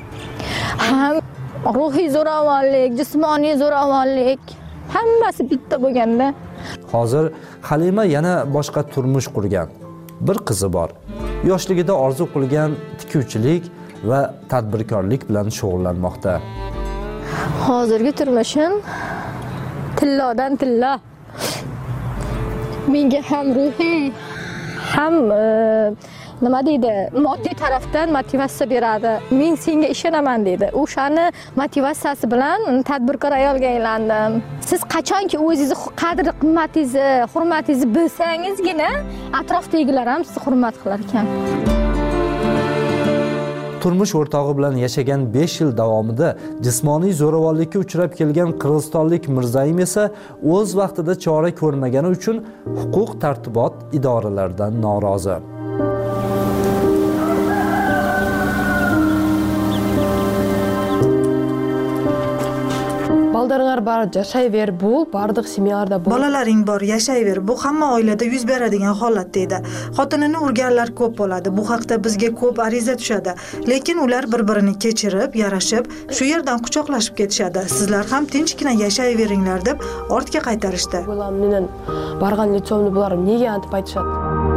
Speaker 13: ham ruhiy zo'ravonlik, jismoniy zo'ravonlik hammasi bitta bo'lganda.
Speaker 14: Hozir Halima yana boshqa turmush qurgan. Bir qizi bor. Yoshligida orzu qilgan tikuvchilik va tadbirkorlik bilan shug'ullanmoqda.
Speaker 13: Hozirgi turmushim tillodan tilla. Menga ham ruhiy, ham nima deydi, moddiy tarafdan motivatsiya beradi. Men senga ishonaman deydi. O'shani motivatsiyasi bilan tadbirkor ayolga aylandim. Siz qachonki o'zingizni qadr qimmatingizni, hurmatingizni bilsangizgina, atrofdagilar ham sizni hurmat qilar ekan.
Speaker 14: turmush o'rtog'i bilan yashagan besh yil davomida jismoniy zo'ravonlikka uchrab kelgan qirg'izistonlik Mirzayim esa o'z vaqtida chora ko'rmagani uchun huquq tartibot idoralaridan norozi.
Speaker 15: Baldaringlar bor, yashayver, bu bardiq semiylarda bor.
Speaker 16: Bolalaring bor, yashayver. Bu hamma oilada yuz beradigan holat deydi. Xotinini urganlar ko'p bo'ladi. Bu haqda bizga ko'p ariza tushadi. Lekin ular bir-birini kechirib, yarashib, shu yerdan quchoqlashib ketishadi. Sizlar ham tinchgina yashayveringlar deb ortga qaytarishdi.
Speaker 15: Bo'lam, menen bargan nechomni bular nega antib aytishadi?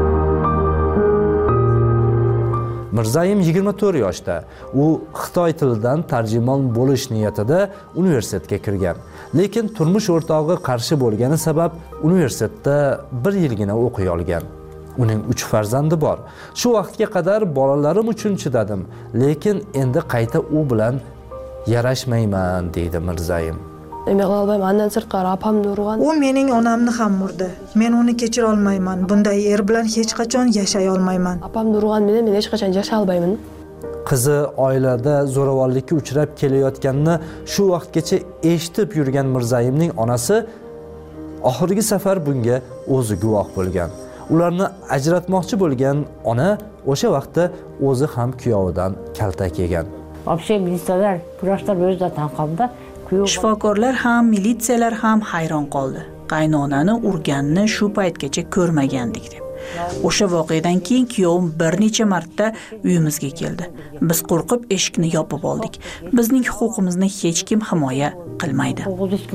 Speaker 14: Mirzayim yigirma to'rt yoshda. U Xitoy tilidan tarjimon bo'lish niyatida universitetga kirgan. Lekin turmush o'rtog'i qarshi bo'lgani sabab universitetda bir yilgina o'qiy olgan. Uning uch farzandi bor. Shu vaqtga qadar bolalarim uchun chidadim, lekin endi qayta u bilan yarashmayman, deydi Mirzayim.
Speaker 15: Emag'olbayman, andan sirtqari opamni urgan.
Speaker 16: U mening onamni ham urdi. Men uni kechira olmayman. Bunday er bilan hech qachon yashay olmayman.
Speaker 15: Opamni urgan meni men hech qachon yashay olmayman.
Speaker 14: Qizi oilada zo'ravonlikka uchrab kelayotganini shu vaqtgacha eshitib yurgan Mirzayimning onasi oxirgi safar bunga o'zi guvoh bo'lgan. Ularni ajratmoqchi bo'lgan ona o'sha vaqtda o'zi ham kuyovidan kaltak yegan.
Speaker 17: Вообще ministrlar, kurashlar o'zida tanqobda
Speaker 18: Shifokorlar ham, militsiyalar ham hayron qoldi. Qaynonani urganni shu paytgacha ko'rmagandik deb. O'sha voqeadan keyin kuyovim bir necha marta uyimizga keldi. Biz qo'rqib eshikni yopib oldik. Bizning huquqimizni hech kim himoya qilmaydi.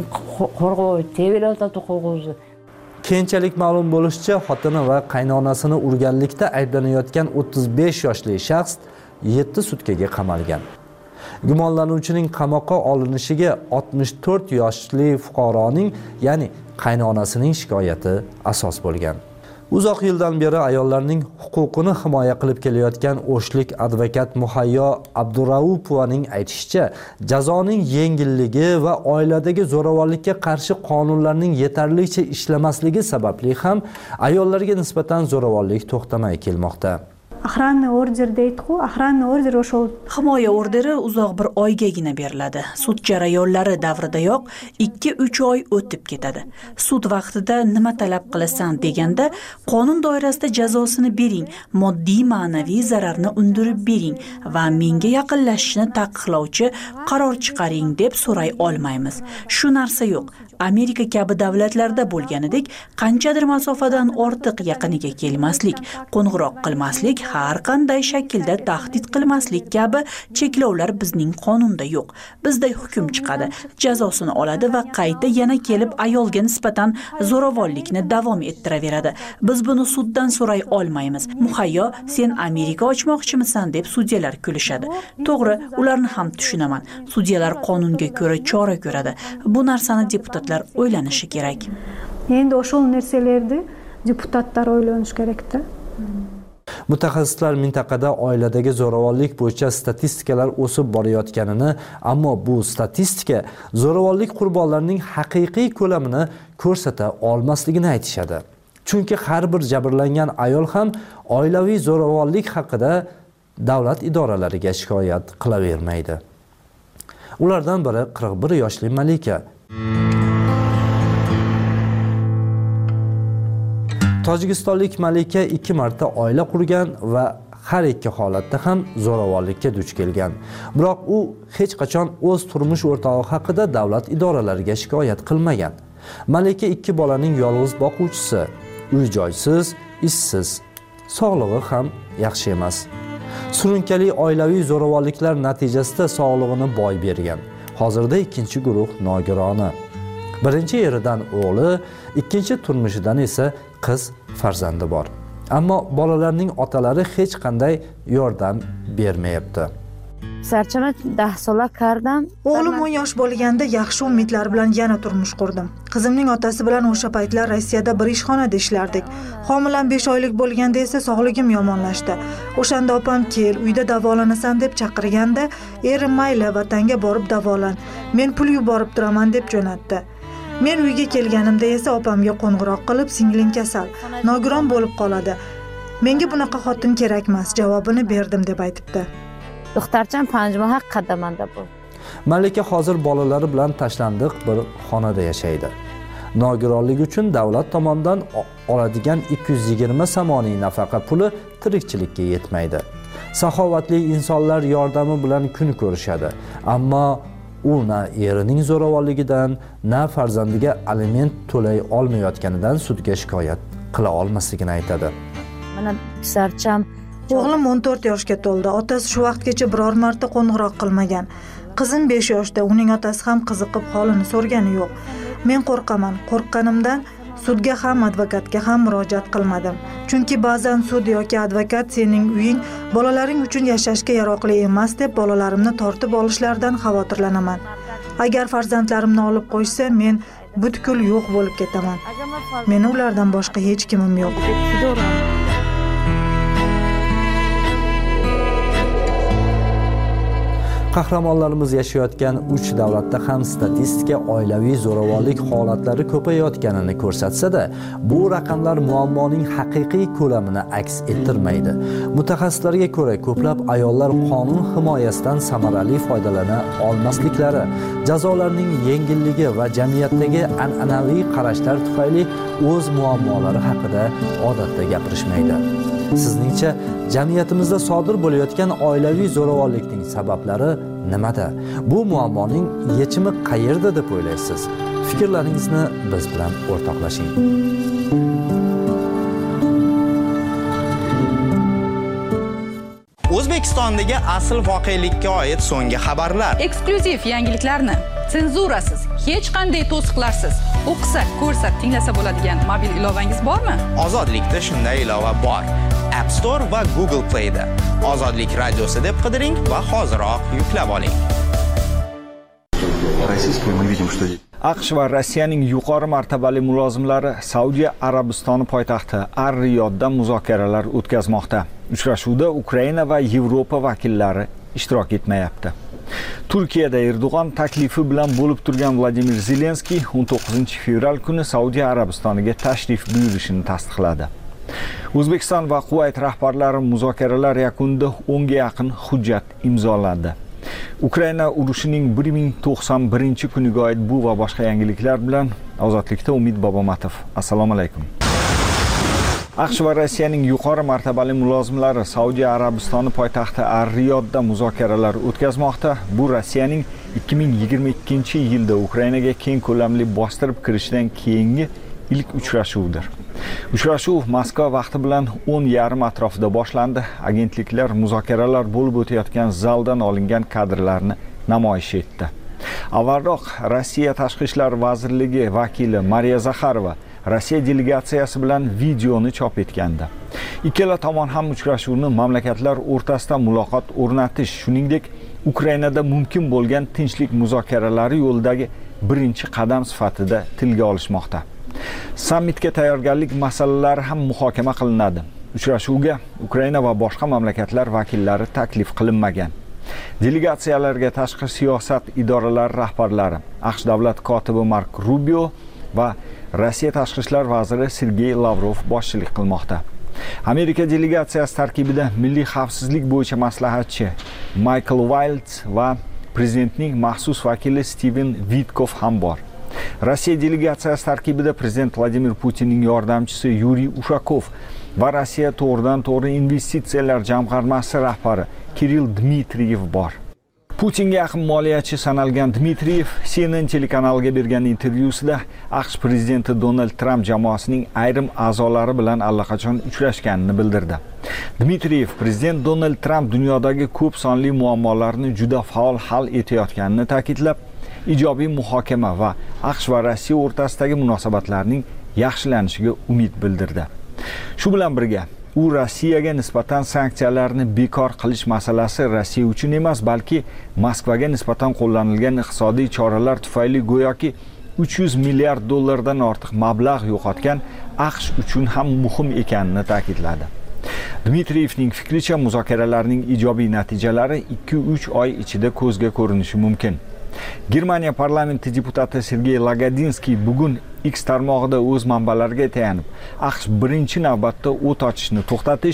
Speaker 14: Keyinchalik ma'lum bo'lishicha, xotini va qaynonasini urganlikda ayblanayotgan o'ttiz besh yoshli shaxs yetti sutkaga qamalgan. Gumonlanuvchining qamoqqa olinishiga oltmish to'rt yoshli fuqaroning, ya'ni qaynonasining shikoyati asos bo'lgan. Uzoq yildan beri ayollarning huquqini himoya qilib kelayotgan o'shlik advokat Muhayyo Abduraupovaning aytishicha, jazoning yengilligi va oiladagi zo'ravonlikka qarshi qonunlarning yetarlicha ishlamasligi sababli ham ayollarga nisbatan zo'ravonlik to'xtamay kelmoqda.
Speaker 19: Охранный ордер deydi-ku, охранный ордер o'sha
Speaker 18: himoya orderi uzoq bir oygagina beriladi. Sud jarayonlari davridayoq ikki uch oy o'tib ketadi. Sud vaqtida nima talab qilasan deganda, qonun doirasida jazosini bering, moddiy ma'naviy zararni undirib bering va menga yaqinlashishni taqiqlovchi qaror chiqaring deb so'ray olmaymiz. Shu narsa yo'q. Amerika kabi davlatlarda bo'lganidek, qanchadir masofadan ortiq yaqiniga kelmaslik, qo'ng'iroq qilmaslik, har qanday shaklda tahdid qilmaslik kabi cheklovlar bizning qonunda yo'q. Bizda hukm chiqadi, jazosini oladi va qayta yana kelib ayolga nisbatan zo'ravonlikni davom ettiraveradi. Biz buni suddan so'ray olmaymiz. Muhayyo, sen Amerika ochmoqchimisan deb sudyalar kulishadi. To'g'ri, ularni ham tushunaman. Sudyalar qonunga ko'ra chora ko'radi. Bu narsani deputat o'ylanishi kerak.
Speaker 19: Endi o'sha narsalarni deputatlar o'ylanish kerak-da.
Speaker 14: Mutaxassislar mintaqada oiladagi zo'ravonlik bo'yicha statistikalar o'sib borayotganini, ammo bu statistika zo'ravonlik qurbonlarining haqiqiy ko'lamini ko'rsata olmasligini aytishadi. Chunki har bir jabrlangan ayol ham oilaviy zo'ravonlik haqida davlat idoralariga shikoyat qilavermaydi. Ulardan biri qirq bir yoshli Malika. Tojikistonlik Malika ikki marta oila qurgan va har ikki holatda ham zo'ravonlikka duch kelgan. Biroq u hech qachon o'z turmush o'rtog'i haqida davlat idoralariga shikoyat qilmagan. Malika ikki bolaning yolg'iz boquvchisi, uy-joysiz, ishsiz, sog'lig'i ham yaxshi emas. Surunkali oilaviy zo'ravonliklar natijasida sog'lig'ini boy bergan. Hozirda ikkinchi guruh nogironi. Birinchi eridan o'g'li, ikkinchi turmushidan esa qiz farzandi bor. Ammo bolalarning otalari hech qanday yordam bermayapti.
Speaker 20: Sarchama dah so'la kardam.
Speaker 16: O'g'lim o'n yosh bo'lganda yaxshi umidlar bilan yana turmush qurdim. Qizimning otasi bilan o'sha paytlar Rossiyada bir ishxonada ishlardik. Homilam besh oylik bo'lganda esa sog'ligim yomonlashdi. O'shanda opam kel, uyda davolanasan deb chaqirganda, erim mayli vatanga borib davolan. Men pul yuborib turaman deb jo'natdi. Men uyga kelganimda esa opamga qo'ng'iroq qilib, singling kasal, nogiron bo'lib qoladi. Menga bunaqa xotin kerakmas, javobini berdim deb aytibdi.
Speaker 20: Doktorcham panjmoha qadamanda bo'ldi.
Speaker 14: Malika hozir bolalari bilan tashlandiq bir xonada yashaydi. Nogironlik uchun davlat tomonidan oladigan ikki yuz yigirma somoniy nafaqa puli tirikchilikka yetmaydi. Saxovatli insonlar yordami bilan kun ko'rishadi, ammo u na erining zo'ravonligidan, na farzandiga aliment to'lay olmayotganidan sudga shikoyat qila olmasligini aytadi.
Speaker 20: Mana pisarcham
Speaker 16: O'g'lim o'n to'rt yoshga to'ldi. Otasi shu vaqtgacha biror marta qo'ng'iroq qilmagan. Qizim besh yoshda, uning otasi ham qiziqib holini so'rgani yo'q. Men qo'rqaman. Qo'rqqanimdan sudga ham, advokatga ham murojaat qilmadim. Chunki ba'zan sud yoki advokat sening uying bolalaring uchun yashashga yaroqli emas deb bolalarimni tortib olishlaridan xavotirlanaman. Agar farzandlarimni olib qo'ysa, men butkul yo'q bo'lib ketaman. Meni ulardan boshqa hech kimim yo'q.
Speaker 14: Qahramonlarimiz yashayotgan uch davlatda ham statistika oilaviy zo'ravonlik holatlari ko'payayotganini ko'rsatsa-da, bu raqamlar muammoning haqiqiy ko'lamini aks ettirmaydi. Mutaxassislarga ko'ra, ko'plab ayollar qonun himoyasidan samarali foydalana olmasliklari, jazolarning yengilligi va jamiyatdagi an'anaviy qarashlar tufayli o'z muammolari haqida odatda gapirishmaydi. Sizningcha, jamiyatimizda sodir bo'layotgan oilaviy zo'ravonlikning sabablari nimada? Bu muammoning yechimi qayerda deb o'ylaysiz? Fikrlaringizni biz bilan o'rtoqlashing.
Speaker 7: O'zbekistondagi asl voqelikka oid so'nggi xabarlar.
Speaker 2: Eksklyuziv yangiliklarni senzurasiz, hech qanday to'siqlarsiz o'qisa, ko'rsa, tinglasa bo'ladigan mobil ilovangiz bormi?
Speaker 7: Ozodlikda shunday ilova bor. App Store va Google Play da. Ozodlik radiosi deb qidiring va hoziroq yuklab oling.
Speaker 4: AQSh va Rossiyaning yuqori martabali mulozimlari Saudiya Arabistoni poytaxti Ar-Riyodda muzokaralar o'tkazmoqda. Uchrashuvda Ukraina va Yevropa vakillari ishtirok etmayapti. Turkiyada Erdo'g'on taklifi bilan bo'lib turgan Vladimir Zelenskiy o'n to'qqizinchi fevral kuni Saudiya Arabistoniga tashrif buyurishini tasdiqladi. O'zbekiston va Kuvayt rahbarlari muzokaralar yakunida o'nga yaqin hujjat imzolandi. Ukraina urushining bir ming to'qson birinchi kuniga oid bu va boshqa yangiliklar bilan Ozodlikda Umid Bobomatov. Assalomu alaykum. AQSh va Rossiyaning yuqori martabali mulozimlari Saudiya Arabistoni poytaxti Ar-Riyodda muzokaralar o'tkazmoqda. Bu Rossiyaning ikki ming yigirma ikkinchi yilda Ukrainaga keng ko'lamli bostirib kirishidan keyingi ilk uchrashuvdir. Uchrashuv Moskva vaqti bilan o'n yarim atrofida boshlandi. Agentliklar muzokaralar bo'lib o'tayotgan zaldan olingan kadrlarni namoyish etdi. Avvalroq Rossiya Tashqi ishlar vazirligi vakili Mariya Zakharova Rossiya delegatsiyasi bilan videoni chop etgandi. Ikkala tomon ham uchrashuvni mamlakatlar o'rtasida muloqot o'rnatish, shuningdek, Ukrainada mumkin bo'lgan tinchlik muzokaralari yo'lidagi birinchi qadam sifatida tilga olishmoqda. Sammitga tayyorgarlik masalalari ham muhokama qilinadi. Uchrashuvga Ukraina va boshqa mamlakatlar vakillari taklif qilinmagan. Delegatsiyalarga tashqi siyosat idoralari rahbarlari, AQSh davlat kotibi Mark Rubio va Rossiya tashqi ishlar vaziri Sergey Lavrov boshchilik qilmoqda. Amerika delegatsiyasi tarkibida milliy xavfsizlik bo'yicha maslahatchi Michael Waltz va prezidentning maxsus vakili Steven Witkoff ham bor. Rossiya delegatsiyasi tarkibida prezident Vladimir Putinning yordamchisi Yuriy Ushakov va Rossiya to'g'ridan-to'g'ri investitsiyalar jamg'armasi rahbari Kirill Dmitriyev bor. Putinga yaqin moliyachi sanalgan Dmitriyev C N N telekanaliga bergan intervyusida AQSh prezidenti Donald Trump jamoasining ayrim a'zolari bilan allaqachon uchrashganini bildirdi. Dmitriyev prezident Donald Trump dunyodagi ko'p sonli muammolarni juda faol hal etayotganini ta'kidlab, ijobiy muhokama va AQSh va Rossiya o'rtasidagi munosabatlarning yaxshilanishiga umid bildirdi. Shu bilan birga, u Rossiyaga nisbatan sanksiyalarni bekor qilish masalasi Rossiya uchun emas, balki Moskvaga nisbatan qo'llanilgan iqtisodiy choralar tufayli go'yoki uch yuz milliard dollardan ortiq mablag' yo'qotgan AQSh uchun ham muhim ekanini ta'kidladi. Dmitriyevning fikricha, muzokaralarning ijobiy natijalari ikki uch oy ichida ko'zga ko'rinishi mumkin. Germaniya parlamenti deputati Sergey Lagodinskiy bugun X tarmog'ida o'z manbalariga tayanib, AQSh birinchi navbatda o't ochishni to'xtatish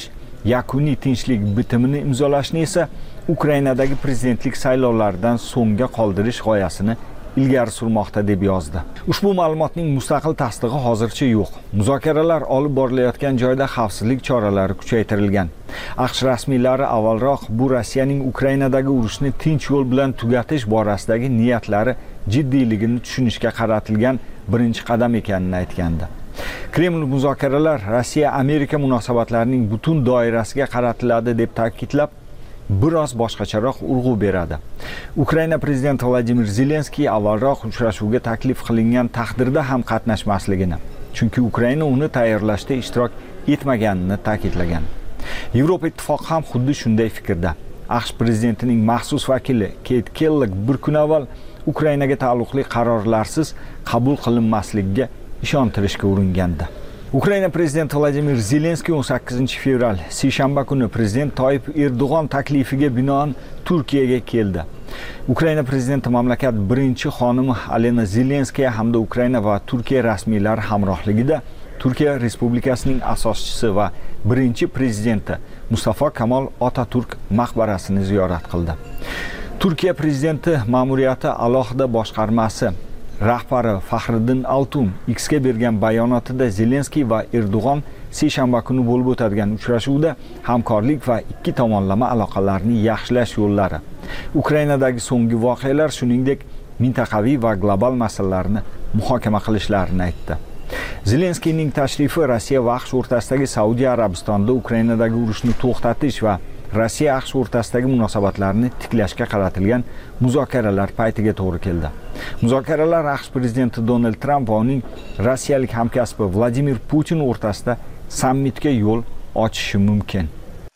Speaker 4: yakuniy tinchlik bitimini imzolashni esa Ukrainadagi prezidentlik saylovlaridan so'ngga qoldirish g'oyasini ilgari surmoqda deb yozdi. Ushbu ma'lumotning mustaqil tasdig'i hozircha yo'q. Muzokaralar olib borilayotgan joyda xavfsizlik choralari kuchaytirilgan. AQSh rasmiylari avvalroq bu Rossiyaning Ukrainadagi urushni tinch yo'l bilan tugatish borasidagi niyatlari jiddiyligini tushunishga qaratilgan birinchi qadam ekanini aytgandi. Kreml muzokaralar Rossiya-Amerika munosabatlarining butun doirasiga qaratiladi deb ta'kidlab, biroz boshqacharoq urg'u beradi. Ukraina prezidenti Vladimir Zelenskiy avvalroq uchrashuvga taklif qilingan taqdirda ham qatnashmasligini, chunki Ukraina uni tayyorlashda ishtirok etmaganini ta'kidlagan. Yevropa ittifoqi ham xuddi shunday fikrda. AQSh prezidentining maxsus vakili Kate Kellogg bir kun avval Ukrainaga taalluqli qarorlarsiz qabul qilinmasligiga ishontirishga uringandi. Ukraina prezidenti Vladimir Zelenskiy o'n sakkizinchi fevral seshanba kuni prezident Toyib Erdo'g'on taklifiga binoan Turkiyaga keldi. Ukraina prezidenti mamlakat birinchi xonimi Alena Zelenskaya hamda Ukraina va Turkiya rasmiylari hamrohligida Turkiya Respublikasining asoschisi va birinchi prezidenti Mustafa Kemal Atatürk maqbarasini ziyorat qildi. Turkiya prezidenti ma'muriyati alohida boshqarmasi rahbari Faxriddin Altun X ga bergan bayonotida Zelenskiy va Erdo'g'on seshanba kuni bo'lib o'tadigan uchrashuvda hamkorlik va ikki tomonlama aloqalarni yaxshilash yo'llari, Ukrainadagi so'nggi voqealar, shuningdek mintaqaviy va global masalalarni muhokama qilishlarini aytdi. Zelenskiyning tashrifi Rossiya va AQSh o'rtasidagi Saudiya Arabistonda Ukrainadagi urushni to'xtatish va Rossiya AQSh o'rtasidagi munosabatlarni tiklashga qaratilgan muzokaralar paytiga to'g'ri keldi. Muzokaralar AQSh prezidenti Donald Tramp va uning rossiyalik hamkasbi Vladimir Putin o'rtasida sammitga yo'l ochishi mumkin.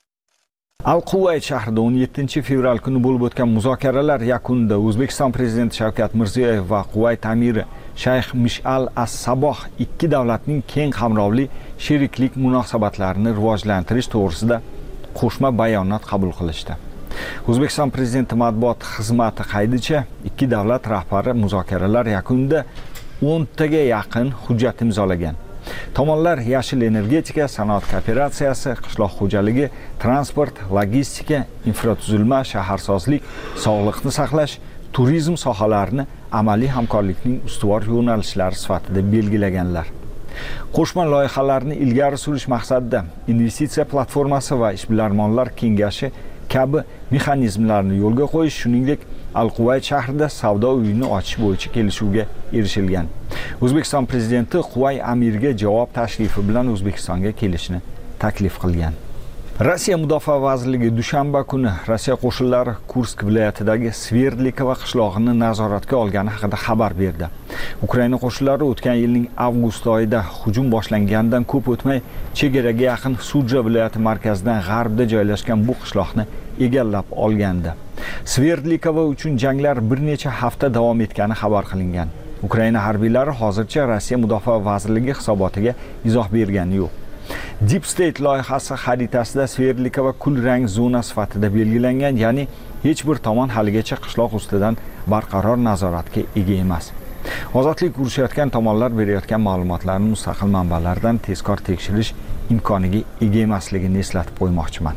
Speaker 4: Al-Quvayt shahrida o'n yettinchi fevral kuni bo'lib o'tgan muzokaralar yakunida O'zbekiston prezidenti Shavkat Mirziyoyev va Quvayt amiri Shayx Mish'al as-Saboh ikki davlatning keng qamrovli sheriklik munosabatlarini rivojlantirish to'g'risida qo'shma bayonot qabul qilishdi. O'zbekiston prezidenti matbuot xizmati qaydicha ikki davlat rahbari muzokaralar yakunida o'ntaga yaqin hujjat imzolagan. Tomonlar yashil energetika, sanoat kooperatsiyasi, qishloq xo'jaligi, transport, logistika, infratuzilma, shaharsozlik, sog'liqni saqlash, turizm sohalarini amaliy hamkorlikning ustuvor yo'nalishlari sifatida belgilaganlar. Qo'shma loyihalarni ilgari surish maqsadida investitsiya platformasi va ishbilarmonlar kengashi kabi mexanizmlarni yo'lga qo'yish, shuningdek Al-Quvayt shahrida savdo uyini ochish bo'yicha kelishuvga erishilgan. O'zbekiston prezidenti Quvay amiriga javob tashrifi bilan O'zbekistonga kelishni taklif qilgan. Rossiya Mudofaa vazirligi dushanba kuni Rossiya qo'shinlari Kursk viloyatidagi Sverdlikova qishlog'ini nazoratga olgani haqida xabar berdi. Ukraina qo'shinlari o'tgan yilning avgust oyida hujum boshlanganidan ko'p o'tmay chegaraga yaqin Sudja viloyati markazidan g'arbda joylashgan bu qishloqni egallab olgandi. Sverdlikova uchun janglar bir necha hafta davom etgani xabar qilingan. Ukraina harbiylari hozircha Rossiya Mudofaa vazirligi hisobotiga izoh bergani yo'q. Deep State loyihasi xaritasida Sverdlikova kul rang zona sifatida belgilangan, ya'ni hech bir tomon haligacha qishloq ustidan barqaror nazoratga ega emas. Ozodlik urushayotgan tomonlar berayotgan ma'lumotlarni mustaqil manbalardan tezkor tekshirish imkoniga ega emasligini eslatib qo'ymoqchiman.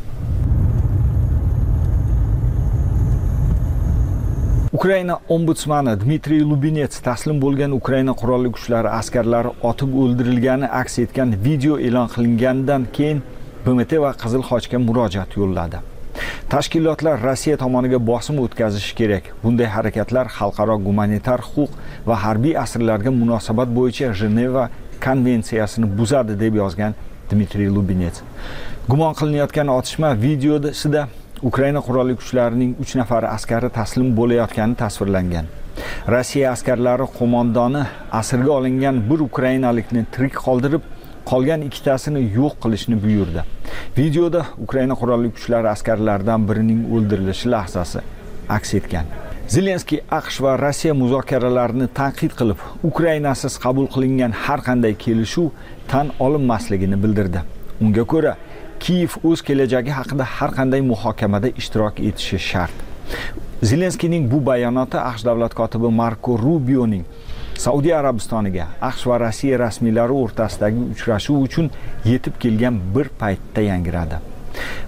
Speaker 4: Ukraina ombudsmani Dmitriy Lubinets taslim bo'lgan Ukraina qurolli kuchlari askarlari otib o'ldirilgani aks etgan video e'lon qilingandan keyin B M T va Qizil Xochga murojaat yo'lladi. Tashkilotlar Rossiya tomoniga bosim o'tkazishi kerak. Bunday harakatlar xalqaro gumanitar huquq va harbiy asirlarga munosabat bo'yicha Jeneva konvensiyasini buzadi deb yozgan Dmitriy Lubinets. Gumon qilinayotgan otishma videosida Ukraina qurolli kuchlarining uch nafar askari taslim bo'layotgani tasvirlangan. Rossiya askarlari qo'mondoni asirga olingan bir ukrainalikni tirik qoldirib, qolgan ikkitasini yo'q qilishni buyurdi. Videoda Ukraina qurolli kuchlari askarlaridan birining o'ldirilishi lahzasi aks etgan. Zelenskiy AQSh va Rossiya muzokaralarini tanqid qilib, Ukrainasiz qabul qilingan har qanday kelishuv tan olinmasligini bildirdi. Unga ko'ra, Kiyev o'z kelajagi haqida har qanday muhokamada ishtirok etishi shart. Zelenskiyning bu bayonoti AQSh davlat kotibi Marko Rubioning Saudiya Arabistoniga AQSh va Rossiya rasmiylari o'rtasidagi uchrashuv uchun yetib kelgan bir paytda yangiradi.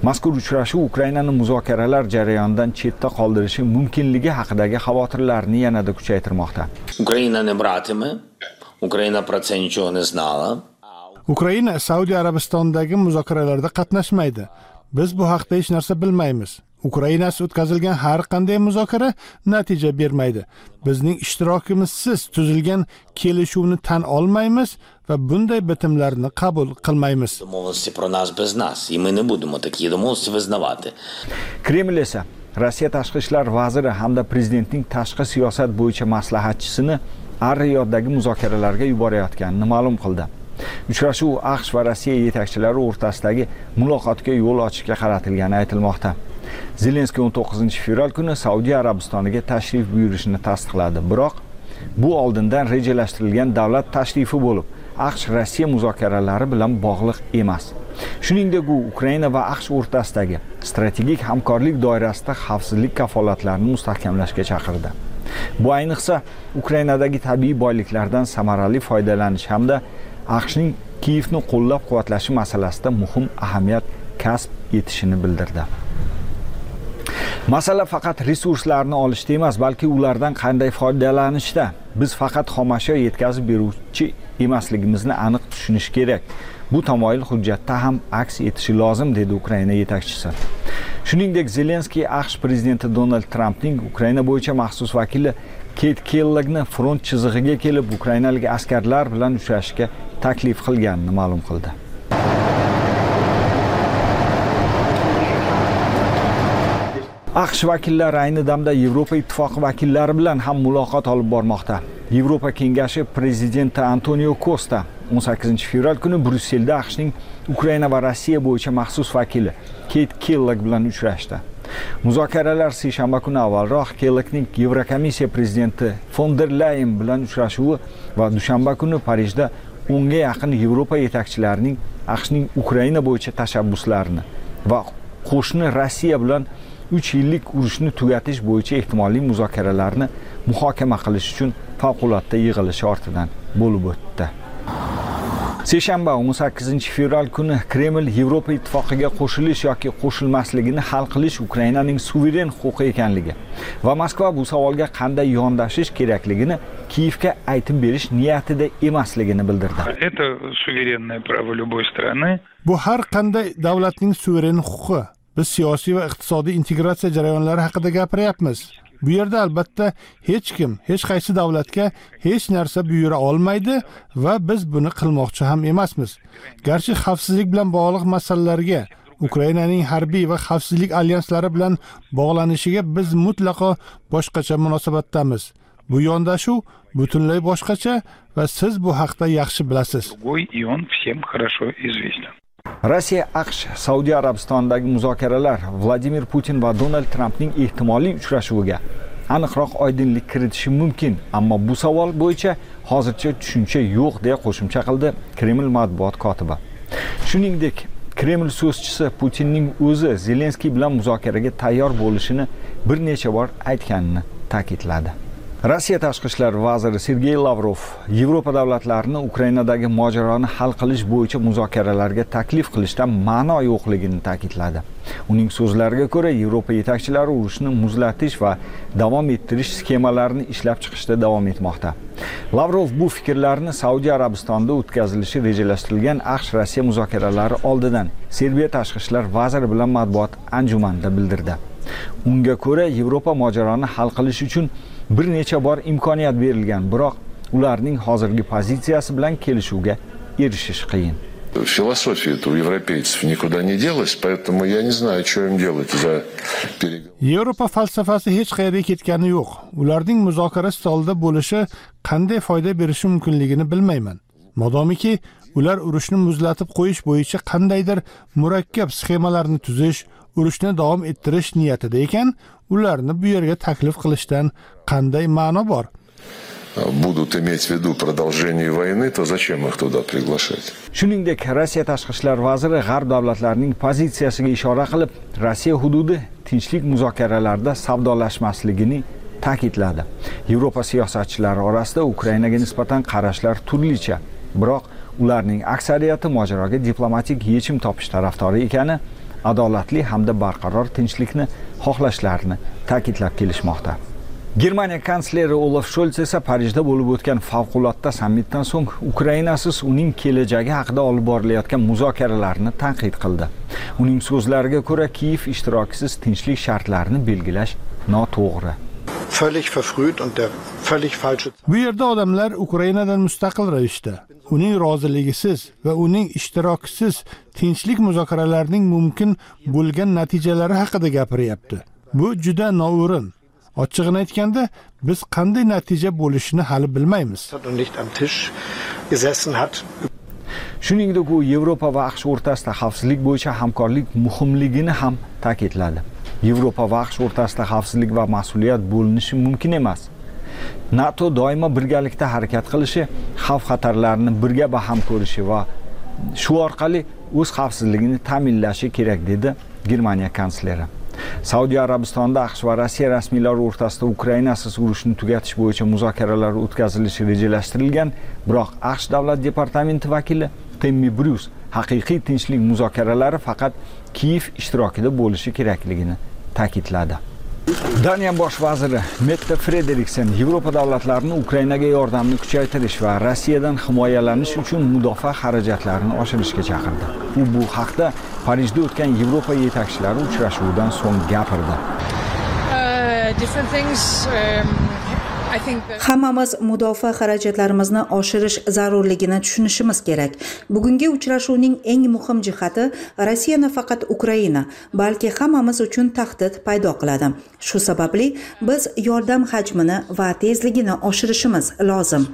Speaker 4: Mazkur uchrashuv Ukrainani muzokaralar jarayonidan chetda qoldirishi mumkinligi haqidagi xavotirlarni yanada kuchaytirmoqda.
Speaker 21: Ukraina не братиме. Ukraina про це нічого не знала.
Speaker 3: Ukraina Saudiya Arabistonidagi muzokaralarda qatnashmaydi. Biz bu haqda hech narsa bilmaymiz. Ukrainasiz o'tkazilgan har qanday muzokara natija bermaydi. Bizning ishtirokimizsiz tuzilgan kelishuvni tan olmaymiz va bunday bitimlarni qabul qilmaymiz.
Speaker 21: Домовленості про нас без нас, і ми не будемо такі домовленості визнавати.
Speaker 4: Kreml esa Rossiya tashqi ishlar vaziri hamda prezidentning tashqi siyosat bo'yicha maslahatchisini Ar-Riyoddagi muzokaralarga yuborayotganini ma'lum qildi. Uchrashuv AQSh va Rossiya yetakchilari o'rtasidagi muloqotga yo'l ochishga qaratilgani aytilmoqda. Zelenskiy o'n to'qqizinchi fevral kuni Saudiya Arabistoniga tashrif buyurishini tasdiqladi. Biroq bu oldindan rejalashtirilgan davlat tashrifi bo'lib, AQSh Rossiya muzokaralari bilan bog'liq emas. Shuningdek, u Ukraina va AQSh o'rtasidagi strategik hamkorlik doirasida xavfsizlik kafolatlarini mustahkamlashga chaqirdi. Bu ayniqsa Ukrainadagi tabiiy boyliklardan samarali foydalanish hamda AQShning Kiyevni qo'llab-quvvatlashi masalasida muhim ahamiyat kasb etishini bildirdi. Masala faqat resurslarni olishda emas, balki ulardan qanday foydalanishda. Biz faqat xomashyo yetkazib beruvchi emasligimizni aniq tushunish kerak. Bu tamoyil hujjatda ham aks etishi lozim, dedi Ukraina yetakchisi. Shuningdek, Zelenskiy AQSh prezidenti Donald Trampning Ukraina bo'yicha maxsus vakili Kate Kellogni front chizig'iga kelib, ukrainalik askarlar bilan uchrashishga taklif qilganini ma'lum qildi. AQSh vakillari ayni damda Yevropa ittifoqi vakillari bilan ham muloqot olib bormoqda. Yevropa kengashi prezidenti Antonio Costa o'n sakkizinchi fevral kuni Bryusselda AQShning Ukraina va Rossiya bo'yicha maxsus vakili Kate Kellogg bilan uchrashdi. Muzokaralar seshanba kuni avvalroq Kellogning Yevrokomissiya prezidenti von der Leyen bilan uchrashuvi va dushanba kuni Parijda o'nga yaqin Yevropa yetakchilarining AQShning Ukraina bo'yicha tashabbuslarini va qo'shni Rossiya bilan uch yillik urushni tugatish bo'yicha ehtimoliy muzokaralarni muhokama qilish uchun favqulodda yig'ilish ortidan bo'lib o'tdi. Seshanba o'n sakkizinchi fevral kuni Kreml Yevropa ittifoqiga qo'shilish yoki qo'shilmasligini hal qilish Ukrainaning suveren huquqi ekanligi va Moskva bu savolga qanday yondashish kerakligini Kiyevga aytib berish niyatida emasligini bildirdi.
Speaker 22: Это суверенное право любой страны.
Speaker 3: Bu har qanday davlatning suveren huquqi. Biz siyosiy va iqtisodiy integratsiya jarayonlari haqida gapiryapmiz. Bu yerda albatta hech kim, hech qaysi davlatga hech narsa buyura olmaydi va biz buni qilmoqchi ham emasmiz. Garchi xavfsizlik bilan bog'liq masalalarga, Ukrainaning harbiy va xavfsizlik alyanslari bilan bog'lanishiga biz mutlaqo boshqacha munosabatdamiz. Bu yondashuv butunlay boshqacha va siz bu haqda yaxshi bilasiz.
Speaker 22: И он всем хорошо известен.
Speaker 4: Rossiya AQSh Saudiya Arabistonidagi muzokaralar Vladimir Putin va Donald Trampning ehtimoliy uchrashuviga aniqroq oydinlik kiritishi mumkin, ammo bu savol bo'yicha hozircha tushuncha yo'q deya qo'shimcha qildi Kreml matbuot kotibi. Shuningdek, Kreml so'zchisi Putinning o'zi Zelenskiy bilan muzokaraga tayyor bo'lishini bir necha bor aytganini ta'kidladi. Rossiya tashqi ishlar vaziri Sergey Lavrov Yevropa davlatlarini Ukrainadagi mojaroni hal qilish bo'yicha muzokaralarga taklif qilishdan ma'no yo'qligini ta'kidladi. Uning so'zlariga ko'ra, Yevropa yetakchilari urushni muzlatish va davom ettirish sxemalarini ishlab chiqishda davom etmoqda. Lavrov bu fikrlarni Saudiya Arabistonida o'tkazilishi rejalashtirilgan AQSh Rossiya muzokaralari oldidan Serbiya tashqi ishlar vaziri bilan matbuot anjumanida bildirdi. Unga ko'ra, Yevropa mojaroni hal qilish uchun bir necha bor imkoniyat berilgan, biroq ularning hozirgi pozitsiyasi bilan kelishuvga erishish qiyin.
Speaker 23: Философия-то у европейцев никуда не делась, поэтому я не знаю, что им делать за переговоры.
Speaker 3: Yevropa falsafasi hech qayerga ketgani yo'q. Ularning muzokara stolida bo'lishi qanday foyda berishi mumkinligini bilmayman. Modomiki ular urushni muzlatib qo'yish bo'yicha qandaydir murakkab sxemalarni tuzish, urushni davom ettirish niyatida ekan, ularni bu yerga taklif qilishdan qanday ma'no bor?
Speaker 23: Будут иметь в виду продолжение войны, то зачем их туда приглашать?
Speaker 4: Shuningdek, Rossiya tashqi ishlar vaziri g'arb davlatlarining pozitsiyasiga ishora qilib, Rossiya hududi tinchlik muzokaralarida savdolashmasligini ta'kidladi. Yevropa siyosatchilari orasida Ukrainaga nisbatan qarashlar turlicha, biroq ularning aksariyati mojaroga diplomatik yechim topish tarafdori ekani adolatli hamda barqaror tinchlikni xohlashlarini ta'kidlab kelishmoqda. Germaniya kansleri Olaf Scholz esa Parijda bo'lib o'tgan favqulodda sammitdan so'ng Ukrainasiz uning kelajagi haqida olib borilayotgan muzokaralarni tanqid qildi. Uning so'zlariga ko'ra, Kiyev ishtirokisiz tinchlik shartlarini belgilash noto'g'ri.
Speaker 5: Völlig verfrüht und der völlig falsche.
Speaker 3: Bu yerda odamlar Ukrainadan mustaqil ravishda uning roziligisiz va uning ishtirokisiz tinchlik muzokaralarining mumkin bo'lgan natijalari haqida gapiryapti. Bu juda noo'rin. Ochig'ini aytganda, biz qanday natija bo'lishini hali bilmaymiz.
Speaker 4: Shuningdek, u Yevropa va AQSh o'rtasida xavfsizlik bo'yicha hamkorlik muhimligini ham ta'kidladi. Yevropa va AQSh o'rtasida xavfsizlik va mas'uliyat bo'linishi mumkin emas. NATO doimo birgalikda harakat qilishi, xavf-xatarlarni birga baham ko'rishi va shu orqali o'z xavfsizligini ta'minlashi kerak, dedi Germaniya kansleri. Saudiya Arabistonida AQSh va Rossiya rasmiylari o'rtasida Ukrainasiz urushni tugatish bo'yicha muzokaralar o'tkazilishi rejalashtirilgan, biroq AQSh davlat departamenti vakili Timmy Bruce haqiqiy tinchlik muzokaralari faqat Kiyev ishtirokida bo'lishi kerakligini ta'kidladi. Daniya bosh vaziri Mette Frederiksen Yevropa davlatlarini Ukrainaga yordamni kuchaytirish va Rossiyadan himoyalanish uchun mudofaa xarajatlarini oshirishga chaqirdi. U bu haqda Parijda o'tgan Yevropa yetakchilari uchrashuvidan so'ng gapirdi.
Speaker 6: Hammamiz mudofaa xarajatlarimizni oshirish zarurligini tushunishimiz kerak. Bugungi uchrashuvning eng muhim jihati Rossiya nafaqat Ukraina, balki hammamiz uchun tahdid paydo qiladi. Shu sababli biz yordam hajmini va tezligini oshirishimiz lozim.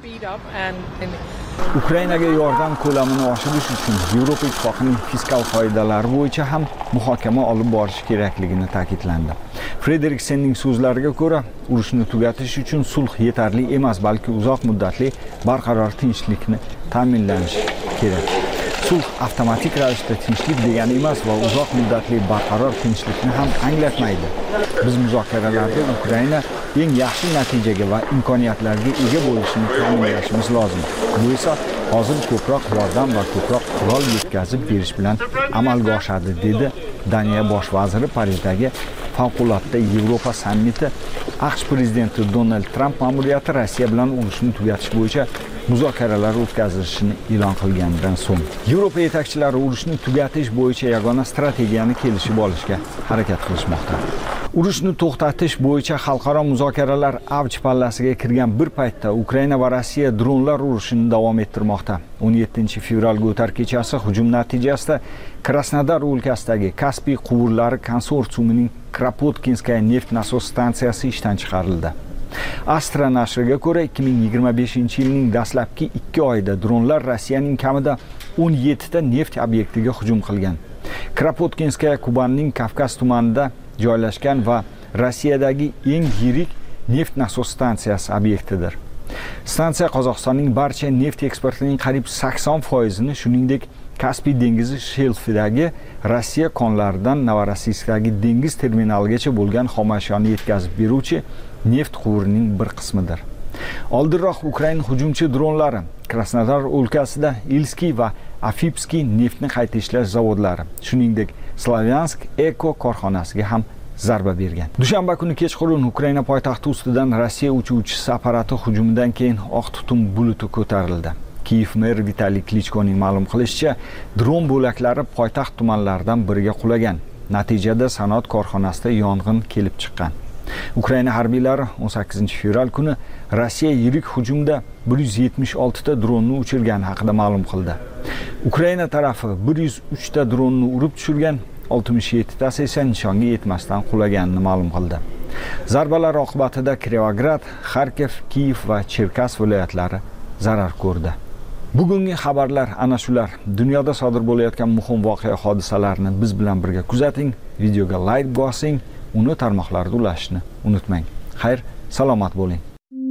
Speaker 4: Ukrainaga yordam ko'lamini oshirish uchun Yevropa Ittifoqining fiskal qoidalari bo'yicha ham muhokama olib borish kerakligini ta'kidlandi. Frederiksenning so'zlariga ko'ra, urushni tugatish uchun sulh yetarli emas, balki uzoq muddatli barqaror tinchlikni ta'minlanishi kerak. Sulh avtomatik ravishda tinchlik degani emas va uzoq muddatli barqaror tinchlikni ham anglatmaydi. Biz muzokaralarda Ukraina eng yaxshi natijaga va imkoniyatlarga ega bo'lishini ta'minlashimiz lozim. Bu esa hozir ko'proq yordam va ko'proq qurol yetkazib berish bilan amalga oshadi, dedi Daniya bosh vaziri Parijdagi favqulodda Yevropa sammiti. AQSh prezidenti Donald Tramp ma'muriyati Rossiya bilan urushni tugatish bo'yicha muzokaralar o'tkazilishini e'lon qilganidan so'ng Yevropa yetakchilari urushni tugatish bo'yicha yagona strategiyani kelishib olishga harakat qilishmoqda. Urushni to'xtatish bo'yicha xalqaro muzokaralar avj pallasiga kirgan bir paytda Ukraina va Rossiya dronlar urushini davom ettirmoqda. o'n yettinchi fevralga o'tar kechasi hujum natijasida Krasnodar o'lkasidagi Kaspiy quvurlari konsorsiumining Kropotkinskaya neft nasos stansiyasi ishdan chiqarildi. Astra nashriga ko'ra, ikki ming yigirma beshinchi yilning dastlabki ikki oyida dronlar Rossiyaning kamida o'n yettita neft obyektiga hujum qilgan. Kropotkinskaya Kubanning Kavkaz tumanida joylashgan va Rossiyadagi eng yirik neft nasos stansiyasi obyektidir. Stansiya Qozog'istonning barcha neft eksportining qariyb sakson foizini, shuningdek Kaspiy dengizi shelfidagi Rossiya konlaridan Novorossiyskdagi dengiz terminaligacha bo'lgan xomashiyoni yetkazib beruvchi neft quvurining bir qismidir. Oldinroq Ukraina hujumchi dronlari Krasnodar o'lkasida Ilskiy va Afipskiy neftni qayta ishlash zavodlari, shuningdek Slavyansk Eko korxonasiga ham zarba bergan. Dushanba kuni kechqurun Ukraina poytaxti ustidan Rossiya uchuvchisi apparati hujumidan keyin oq tutun buluti ko'tarildi. Kiyev meri Vitaliy Klichkoning ma'lum qilishicha, dron bo'laklari poytaxt tumanlaridan biriga qulagan. Natijada sanoat korxonasida yong'in kelib chiqqan. Ukraina harbiylari o'n sakkizinchi fevral kuni Rossiya yirik hujumda bir yuz yetmish olti ta dronni uchirgani haqida ma'lum qildi. Ukraina tarafi bir yuz uch ta dronni urib tushirgan, oltmish yetti tasi esa nishonga yetmasdan qulaganini ma'lum qildi. Zarbalar oqibatida Kirovograd, Xarkov, Kiyev va Cherkas viloyatlari zarar ko'rdi. Bugungi xabarlar ana shular. Dunyoda sodir bo'layotgan muhim voqea hodisalarni biz bilan birga kuzating, videoga like bosing, uni tarmoqlarda ulashishni unutmang. Xayr, salomat bo'ling.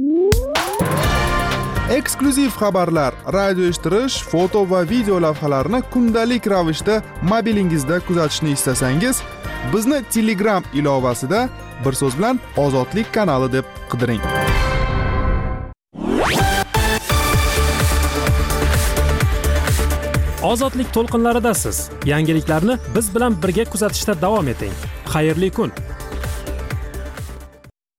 Speaker 8: Eksklyuziv xabarlar, radio eshittirish, foto va video lavhalarni kundalik ravishda mobilingizda kuzatishni istasangiz, bizni Telegram ilovasida bir so'z bilan Ozodlik kanali deb qidiring.
Speaker 1: Ozodlik to'lqinlaridasiz. Yangiliklarni biz bilan birga kuzatishda davom eting. Xayrli kun.